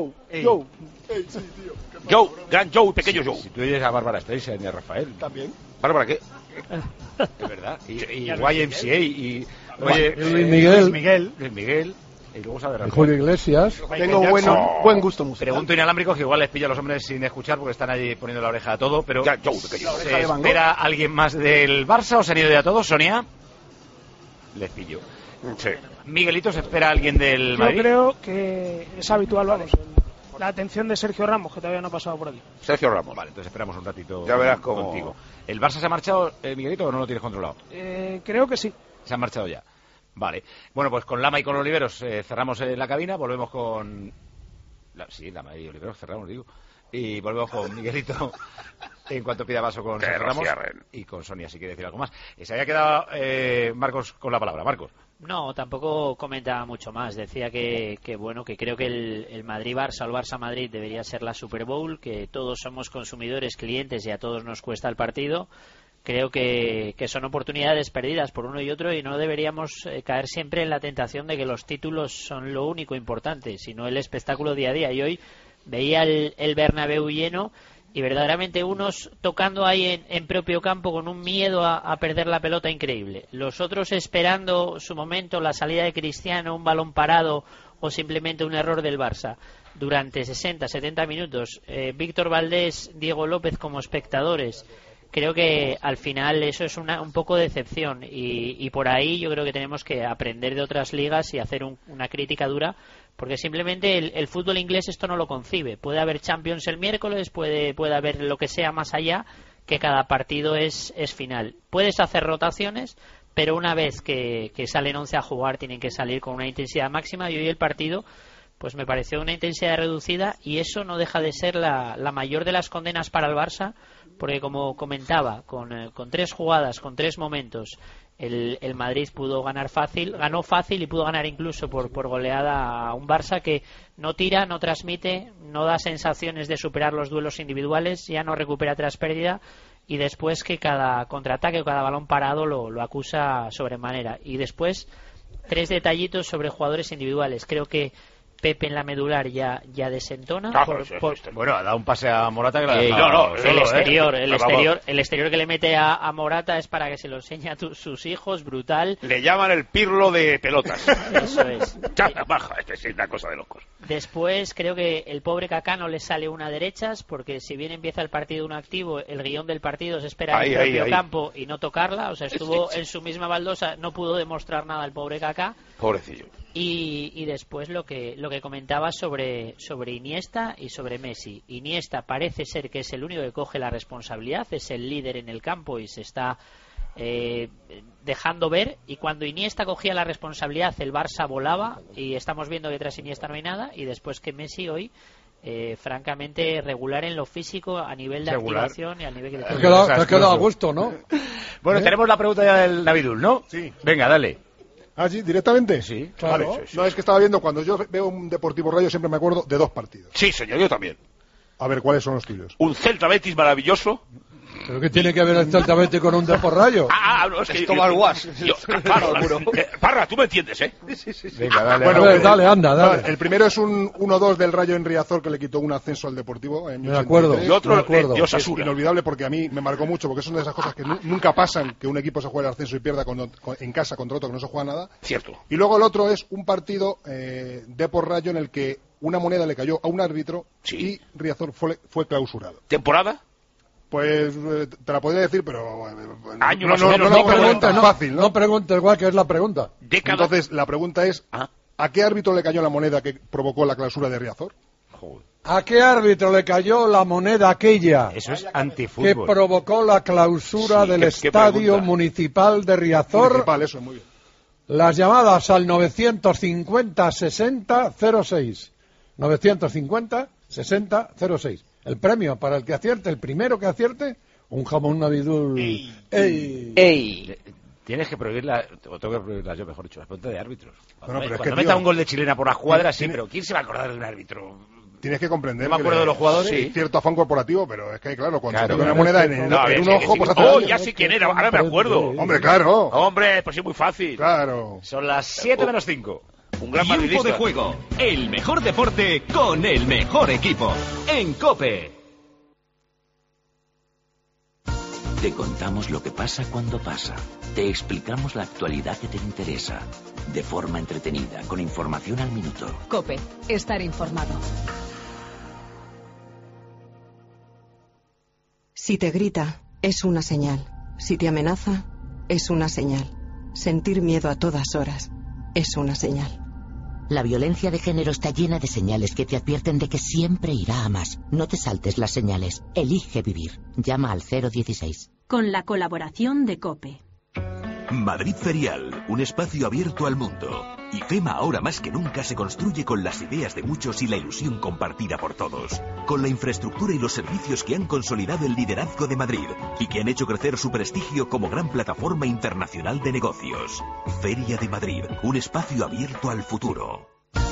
Gran Joe, pequeño Joe. Si tú oyes a Bárbara Streisand y a Rafael. También. ¿Bárbara qué? Es verdad. Y YMCA y... Oye, Luis Miguel. Y luego sabe Rafael. Julio Iglesias. Tengo buen gusto musical. Pregunto inalámbrico que igual les pilla a los hombres sin escuchar porque están allí poniendo la oreja a todo, pero ¿se espera alguien más del Barça o se han ido ya todos, Sonia? Les pillo. Sí. Miguelito, ¿se espera alguien del Madrid? Yo creo que es habitual, vamos, la atención de Sergio Ramos, que todavía no ha pasado por aquí. Sergio Ramos. Vale, entonces esperamos un ratito. Ya verás cómo. Contigo. ¿El Barça se ha marchado, Miguelito, o no lo tienes controlado? Creo que sí. Se han marchado ya. Vale. Bueno, pues con Lama y con Oliveros cerramos la cabina, volvemos con... Lama y Oliveros cerramos, digo. Y volvemos con Miguelito en cuanto pida paso con Sergio Ramos y con Sonia, si quiere decir algo más. Se había quedado Marcos con la palabra. Marcos. No, tampoco comentaba mucho más. Decía que bueno, que creo que el Madrid-Barça o el Barça-Madrid debería ser la Super Bowl, que todos somos consumidores, clientes y a todos nos cuesta el partido. Creo que son oportunidades perdidas por uno y otro y no deberíamos caer siempre en la tentación de que los títulos son lo único importante, sino el espectáculo día a día. Y hoy veía el Bernabéu lleno y verdaderamente unos tocando ahí en propio campo con un miedo a perder la pelota increíble, los otros esperando su momento, la salida de Cristiano, un balón parado o simplemente un error del Barça durante 60-70 minutos. Víctor Valdés, Diego López como espectadores, creo que al final eso es un poco de decepción, y por ahí yo creo que tenemos que aprender de otras ligas y hacer una crítica dura, porque simplemente el fútbol inglés esto no lo concibe. Puede haber Champions el miércoles, puede haber lo que sea más allá, que cada partido es final. Puedes hacer rotaciones, pero una vez que salen 11 a jugar tienen que salir con una intensidad máxima, y hoy el partido pues me pareció una intensidad reducida, y eso no deja de ser la mayor de las condenas para el Barça, porque como comentaba, con 3 jugadas, con 3 momentos, el Madrid ganó fácil y pudo ganar incluso por goleada a un Barça que no tira, no transmite, no da sensaciones de superar los duelos individuales, ya no recupera tras pérdida, y después que cada contraataque o cada balón parado lo acusa sobremanera. Y después 3 detallitos sobre jugadores individuales. Creo que Pepe en la medular ya desentona. Bueno, ha dado un pase a Morata que el exterior que le mete a Morata es para que se lo enseñe a sus hijos, brutal. Le llaman el Pirlo de pelotas. Eso es. Baja, es una cosa de locos. Después creo que el pobre Kaká no le sale una a derechas, porque si bien empieza el partido uno activo, el guión del partido se espera en el propio campo y no tocarla, o sea, estuvo en su misma baldosa, no pudo demostrar nada el pobre Kaká. Pobrecillo. Y después lo que comentaba sobre Iniesta y sobre Messi. Iniesta parece ser que es el único que coge la responsabilidad, es el líder en el campo y se está dejando ver, y cuando Iniesta cogía la responsabilidad el Barça volaba, y estamos viendo que tras Iniesta no hay nada, y después que Messi hoy francamente regular en lo físico, a nivel de activación y a nivel de... Te has quedado a gusto, ¿no? Bueno, tenemos la pregunta ya del Navidul, ¿no? Sí. Venga, dale. ¿Ah, sí? ¿Directamente? Sí, claro. Vale, sí. No, es que estaba viendo, cuando yo veo un Deportivo Rayo siempre me acuerdo de 2 partidos. Sí, señor, yo también. A ver, ¿cuáles son los tuyos? Un Celta Betis maravilloso. ¿Pero qué tiene que ver el Celta Betis con un Depor Rayo? No, es que... Es tomar guas. Parra, tú me entiendes, ¿eh? Sí. Venga, dale. Bueno, dale, anda. El primero es un 1-2 del Rayo en Riazor, que le quitó un ascenso al Deportivo. Me acuerdo. Y otro, Dios es inolvidable, porque a mí me marcó mucho, porque son de esas cosas que nunca pasan, que un equipo se juega el ascenso y pierda en casa contra otro que no se juega nada. Cierto. Y luego el otro es un partido Depor Rayo en el que una moneda le cayó a un árbitro y Riazor fue clausurado. ¿Temporada? Pues te la podría decir, pero... Año no preguntes igual que es la pregunta. Entonces, la pregunta es, ¿a qué árbitro le cayó la moneda que provocó la clausura de Riazor? ¿A qué árbitro le cayó la moneda aquella? Eso es antifútbol. Que provocó la clausura del Estadio Municipal de Riazor. Municipal, eso, muy bien. Las llamadas al 950-60-06. 950-60-06. El premio para el que acierte, el primero que acierte, un jamón Navidul. ¡Ey! Tienes que prohibirla, o tengo que prohibirla yo, mejor dicho, las preguntas de árbitros. Cuando meta un gol de chilena por la cuadra, sí, pero ¿quién se va a acordar de un árbitro? Tienes que comprender. No me acuerdo de los jugadores. Sí, cierto afán corporativo, pero es que, claro, cuando se toca una moneda en un ojo, pues hace... ¡Oh, ya sé quién era! Ahora me acuerdo. Hombre, claro. Hombre, pues sí, muy fácil. Claro. Son las 7 menos 5. Un gran madridista. Tiempo de juego. El mejor deporte con el mejor equipo. En COPE. Te contamos lo que pasa cuando pasa. Te explicamos la actualidad que te interesa. De forma entretenida, con información al minuto. COPE. Estar informado. Si te grita, es una señal. Si te amenaza, es una señal. Sentir miedo a todas horas es una señal. La violencia de género está llena de señales que te advierten de que siempre irá a más. No te saltes las señales. Elige vivir. Llama al 016. Con la colaboración de COPE. Madrid Ferial, un espacio abierto al mundo. IFEMA ahora más que nunca se construye con las ideas de muchos y la ilusión compartida por todos. Con la infraestructura y los servicios que han consolidado el liderazgo de Madrid y que han hecho crecer su prestigio como gran plataforma internacional de negocios. Feria de Madrid, un espacio abierto al futuro.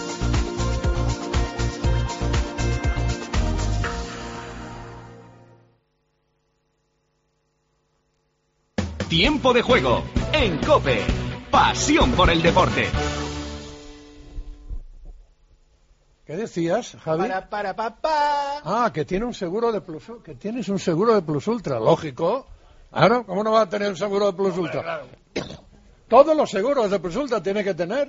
Tiempo de juego en COPE. Pasión por el deporte. ¿Qué decías, Javi? Papá. Ah, que tiene un seguro de plus, que tienes un seguro de Plus Ultra, lógico. Claro, ¿cómo no va a tener un seguro de Plus Ultra? Claro. Todos los seguros de Plus Ultra tiene que tener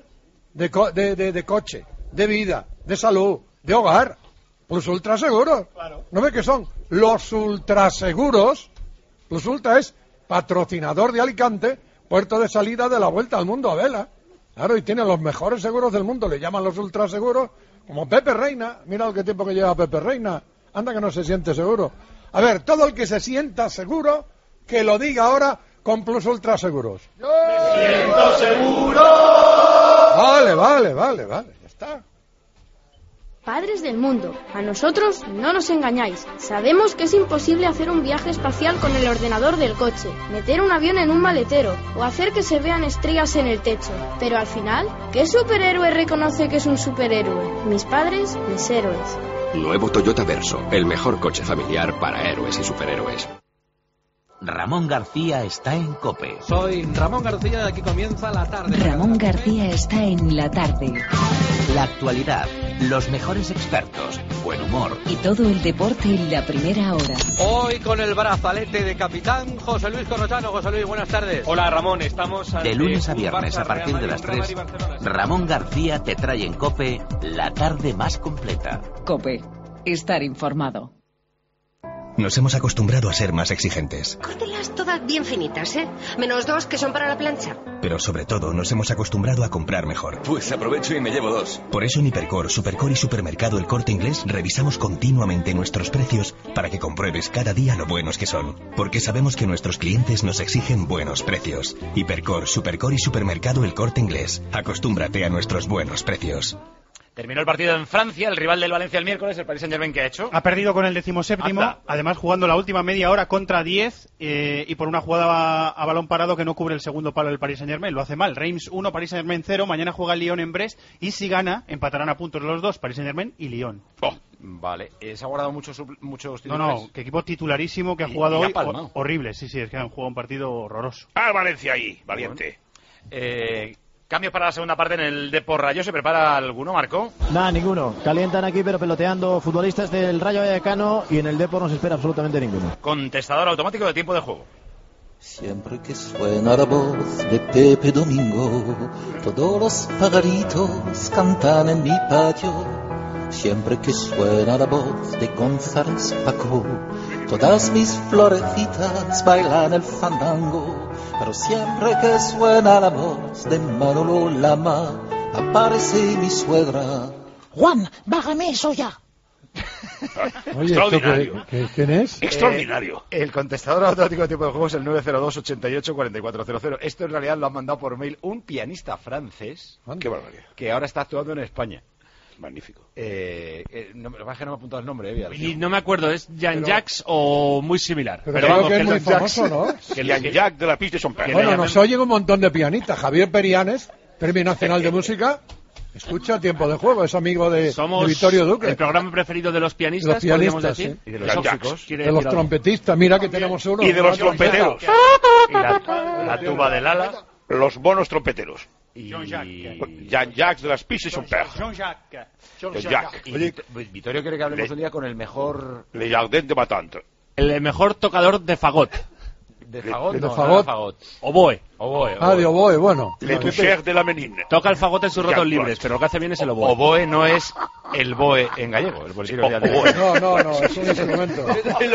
de coche, de vida, de salud, de hogar. Plus Ultra Seguros. Claro. ¿No ve que son los ultraseguros? Plus Ultra es patrocinador de Alicante, puerto de salida de la Vuelta al Mundo a vela. Claro, y tiene los mejores seguros del mundo, le llaman los ultraseguros, como Pepe Reina. Mira el tiempo que lleva Pepe Reina. Anda que no se siente seguro. A ver, todo el que se sienta seguro, que lo diga ahora con Plus Ultra Seguros. ¡Me siento seguro! Vale, ya está. Padres del mundo, a nosotros no nos engañáis. Sabemos que es imposible hacer un viaje espacial con el ordenador del coche, meter un avión en un maletero o hacer que se vean estrellas en el techo. Pero al final, ¿qué superhéroe reconoce que es un superhéroe? Mis padres, mis héroes. Nuevo Toyota Verso, el mejor coche familiar para héroes y superhéroes. Ramón García está en COPE. Soy Ramón García y aquí comienza la tarde. Ramón García está en la tarde. La actualidad, los mejores expertos, buen humor. Y todo el deporte en la primera hora. Hoy con el brazalete de capitán José Luis Corrochano. José Luis, buenas tardes. Hola Ramón, estamos ante de lunes a viernes Barça, a partir de las 3. Ramón García te trae en COPE la tarde más completa. COPE, estar informado. Nos hemos acostumbrado a ser más exigentes. Córtelas todas bien finitas, ¿eh? Menos 2 que son para la plancha. Pero sobre todo nos hemos acostumbrado a comprar mejor. Pues aprovecho y me llevo 2. Por eso en Hipercor, Supercor y Supermercado El Corte Inglés revisamos continuamente nuestros precios para que compruebes cada día lo buenos que son. Porque sabemos que nuestros clientes nos exigen buenos precios. Hipercor, Supercor y Supermercado El Corte Inglés. Acostúmbrate a nuestros buenos precios. Terminó el partido en Francia, el rival del Valencia el miércoles, el Paris Saint-Germain, ¿qué ha hecho? Ha perdido con el 17º, además jugando la última media hora contra 10 y por una jugada a balón parado que no cubre el segundo palo del Paris Saint-Germain. Lo hace mal. Reims 1, Paris Saint-Germain 0. Mañana juega el Lyon en Brest y si gana, empatarán a puntos los dos, Paris Saint-Germain y Lyon. Vale, se ha guardado muchos titulares. No, que equipo titularísimo que ha jugado hoy. Horrible, sí, es que han jugado un partido horroroso. Valencia ahí, valiente. Cambio para la segunda parte en el Depor Rayo. ¿Se prepara alguno, Marco? Nada, ninguno. Calientan aquí, pero peloteando futbolistas del Rayo Vallecano y en el Depor no se espera absolutamente ninguno. Contestador automático de tiempo de juego. Siempre que suena la voz de Pepe Domingo, todos los pajaritos cantan en mi patio. Siempre que suena la voz de González Paco, todas mis florecitas bailan el fandango. Pero siempre que suena la voz de Manolo Lama, aparece mi suegra. Juan, bájame eso ya. Oye, extraordinario. ¿Quién es? Extraordinario. El contestador automático de tiempo de juego es el 902 88 4400. Esto en realidad lo han mandado por mail un pianista francés. Qué barbaridad. Que ahora está actuando en España. Magnífico. Lo que pasa es que no me ha apuntado el nombre, Y no me acuerdo, ¿es Jean-Jacques o muy similar? Pero vamos, que es muy famoso, ¿no? Jean-Jacques de la Piste son perros. Bueno, nos oyen un montón de pianistas. Javier Perianes, Premio Nacional de Música. Escucha Tiempo de Juego, es amigo de Vittorio Duque. El programa preferido de los pianistas, podríamos decir. Sí. Y de los óxicos. De los trompetistas, mira que tenemos uno. Y de los trompeteros. Y la tuba del ala. Los bonos trompeteros. Jean-Jacques de las Piste son perros. Jean-Jacques. Oye, Vittorio quiere que hablemos un día con el mejor... Le Jardin de Batante. El mejor tocador de fagot. ¿De fagot? ¿De fagot? Oboe. De oboe, bueno. Le Toucher de la Menine. Toca el fagot en sus ratos libres, pero lo que hace bien es el oboe. Oboe no es el boe en gallego. No, es un instrumento.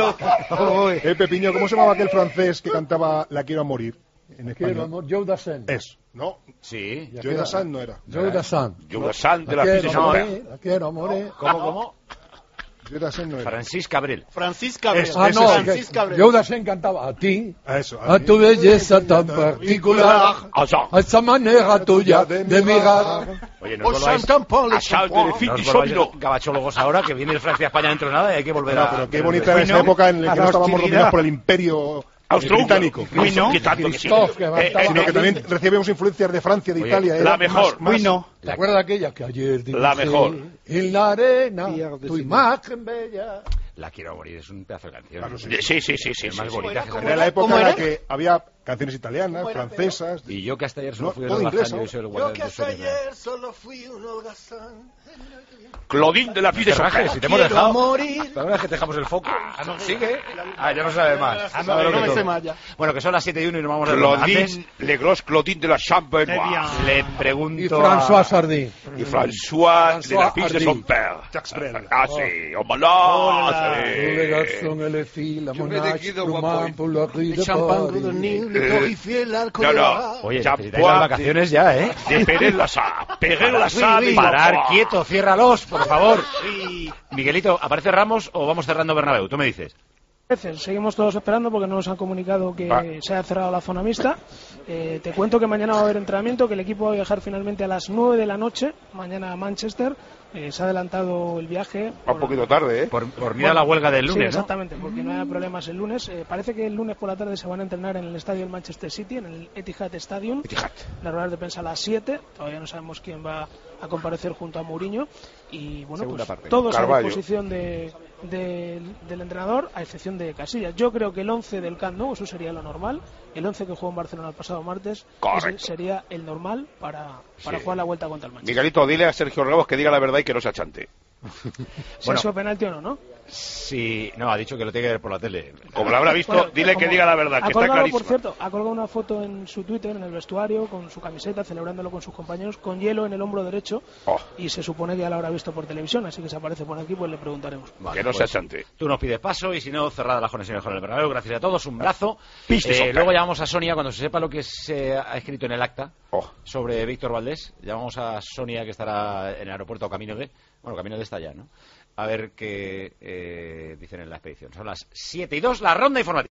Pepiño, ¿cómo se llamaba aquel francés que cantaba La quiero a morir? En español. Joe Dassin. Eso. No. Sí. Joe Dassin no era. Joe Dassin. Joe Dassin de la Piste son perros. La quiero morir. ¿Cómo? Joe Dassin no era. Francis Cabrel. Joe Dassin cantaba a ti. A tu belleza tan particular. A esa manera tuya de mirar. Oye, no os volváis gabachólogos ahora, que viene el Francia a España dentro de nada y hay que volver a... Pero qué bonita era esa época en la que no estábamos dominados por el imperio británico. Sino que también recibimos influencias de Francia, de Italia. La mejor. ¿Te acuerdas de aquella que ayer dibujé la mejor en la arena tu imagen bella? La quiero morir, es un pedazo de canción. Claro, sí. Más bonita que era la época en la que había canciones italianas, francesas. Y yo que hasta ayer solo fui un todo inglés, holgazán, ¿no? yo soy el guardián de sueños. solo fui un holgazán. Claudine de la Vie de Chopin. Si te hemos dejado. La verdad es que te dejamos el foco. Sigue. Ya no sabe más. No me sé más ya. Bueno, que son las 7:01 y nos vamos a ver. Claudine, Le Gros Claudine de la Champenoise. Le pregunto. Y François Sardy. Y François de la Vie de son père. Jacques Brel. Ah, sí. Hola. Le garçon et les filles, la monarque, Plouman, pour la rue de Paris. No. Oye, necesitáis las vacaciones ya, ¿eh? De Pérez Lasá. Pérez Lasá. Parar quieto, ciérralos, por favor. Miguelito, ¿aparece Ramos o vamos cerrando Bernabéu? Tú me dices. Seguimos todos esperando porque no nos han comunicado que se ha cerrado la zona mixta. Te cuento que mañana va a haber entrenamiento, que el equipo va a viajar finalmente a las 9 de la noche, mañana a Manchester. Se ha adelantado el viaje. Un poquito tarde, ¿eh? Por miedo a la huelga del lunes, sí, ¿no? exactamente, porque no hay problemas el lunes. Parece que el lunes por la tarde se van a entrenar en el estadio del Manchester City, en el Etihad Stadium. Las ruedas de prensa a las 7. Todavía no sabemos quién va a comparecer junto a Mourinho. Y bueno, pues, todos a disposición del entrenador, a excepción de Casillas. Yo creo que el 11 del Camp Nou, eso sería lo normal. El 11 que jugó en Barcelona el pasado martes, ese sería el normal para jugar la vuelta contra el Manchester. Miguelito, dile a Sergio Ramos que diga la verdad y que no se achante. Si es penalti o no. Sí, no, ha dicho que lo tiene que ver por la tele. Como lo habrá visto, dile que diga la verdad, que está clarísimo. Por cierto, ha colgado una foto en su Twitter, en el vestuario, con su camiseta, celebrándolo con sus compañeros, con hielo en el hombro derecho, y se supone que ya lo habrá visto por televisión, así que si aparece por aquí, pues le preguntaremos. Vale, que no se achante. Tú nos pides paso, y si no, cerrada la conexión con el Bernabéu. Gracias a todos, un brazo. Luego llamamos a Sonia, cuando se sepa lo que se ha escrito en el acta sobre Víctor Valdés. Llamamos a Sonia, que estará en el aeropuerto Camino de está allá, ¿no? A ver qué dicen en la expedición. Son las 7:02, la ronda informativa.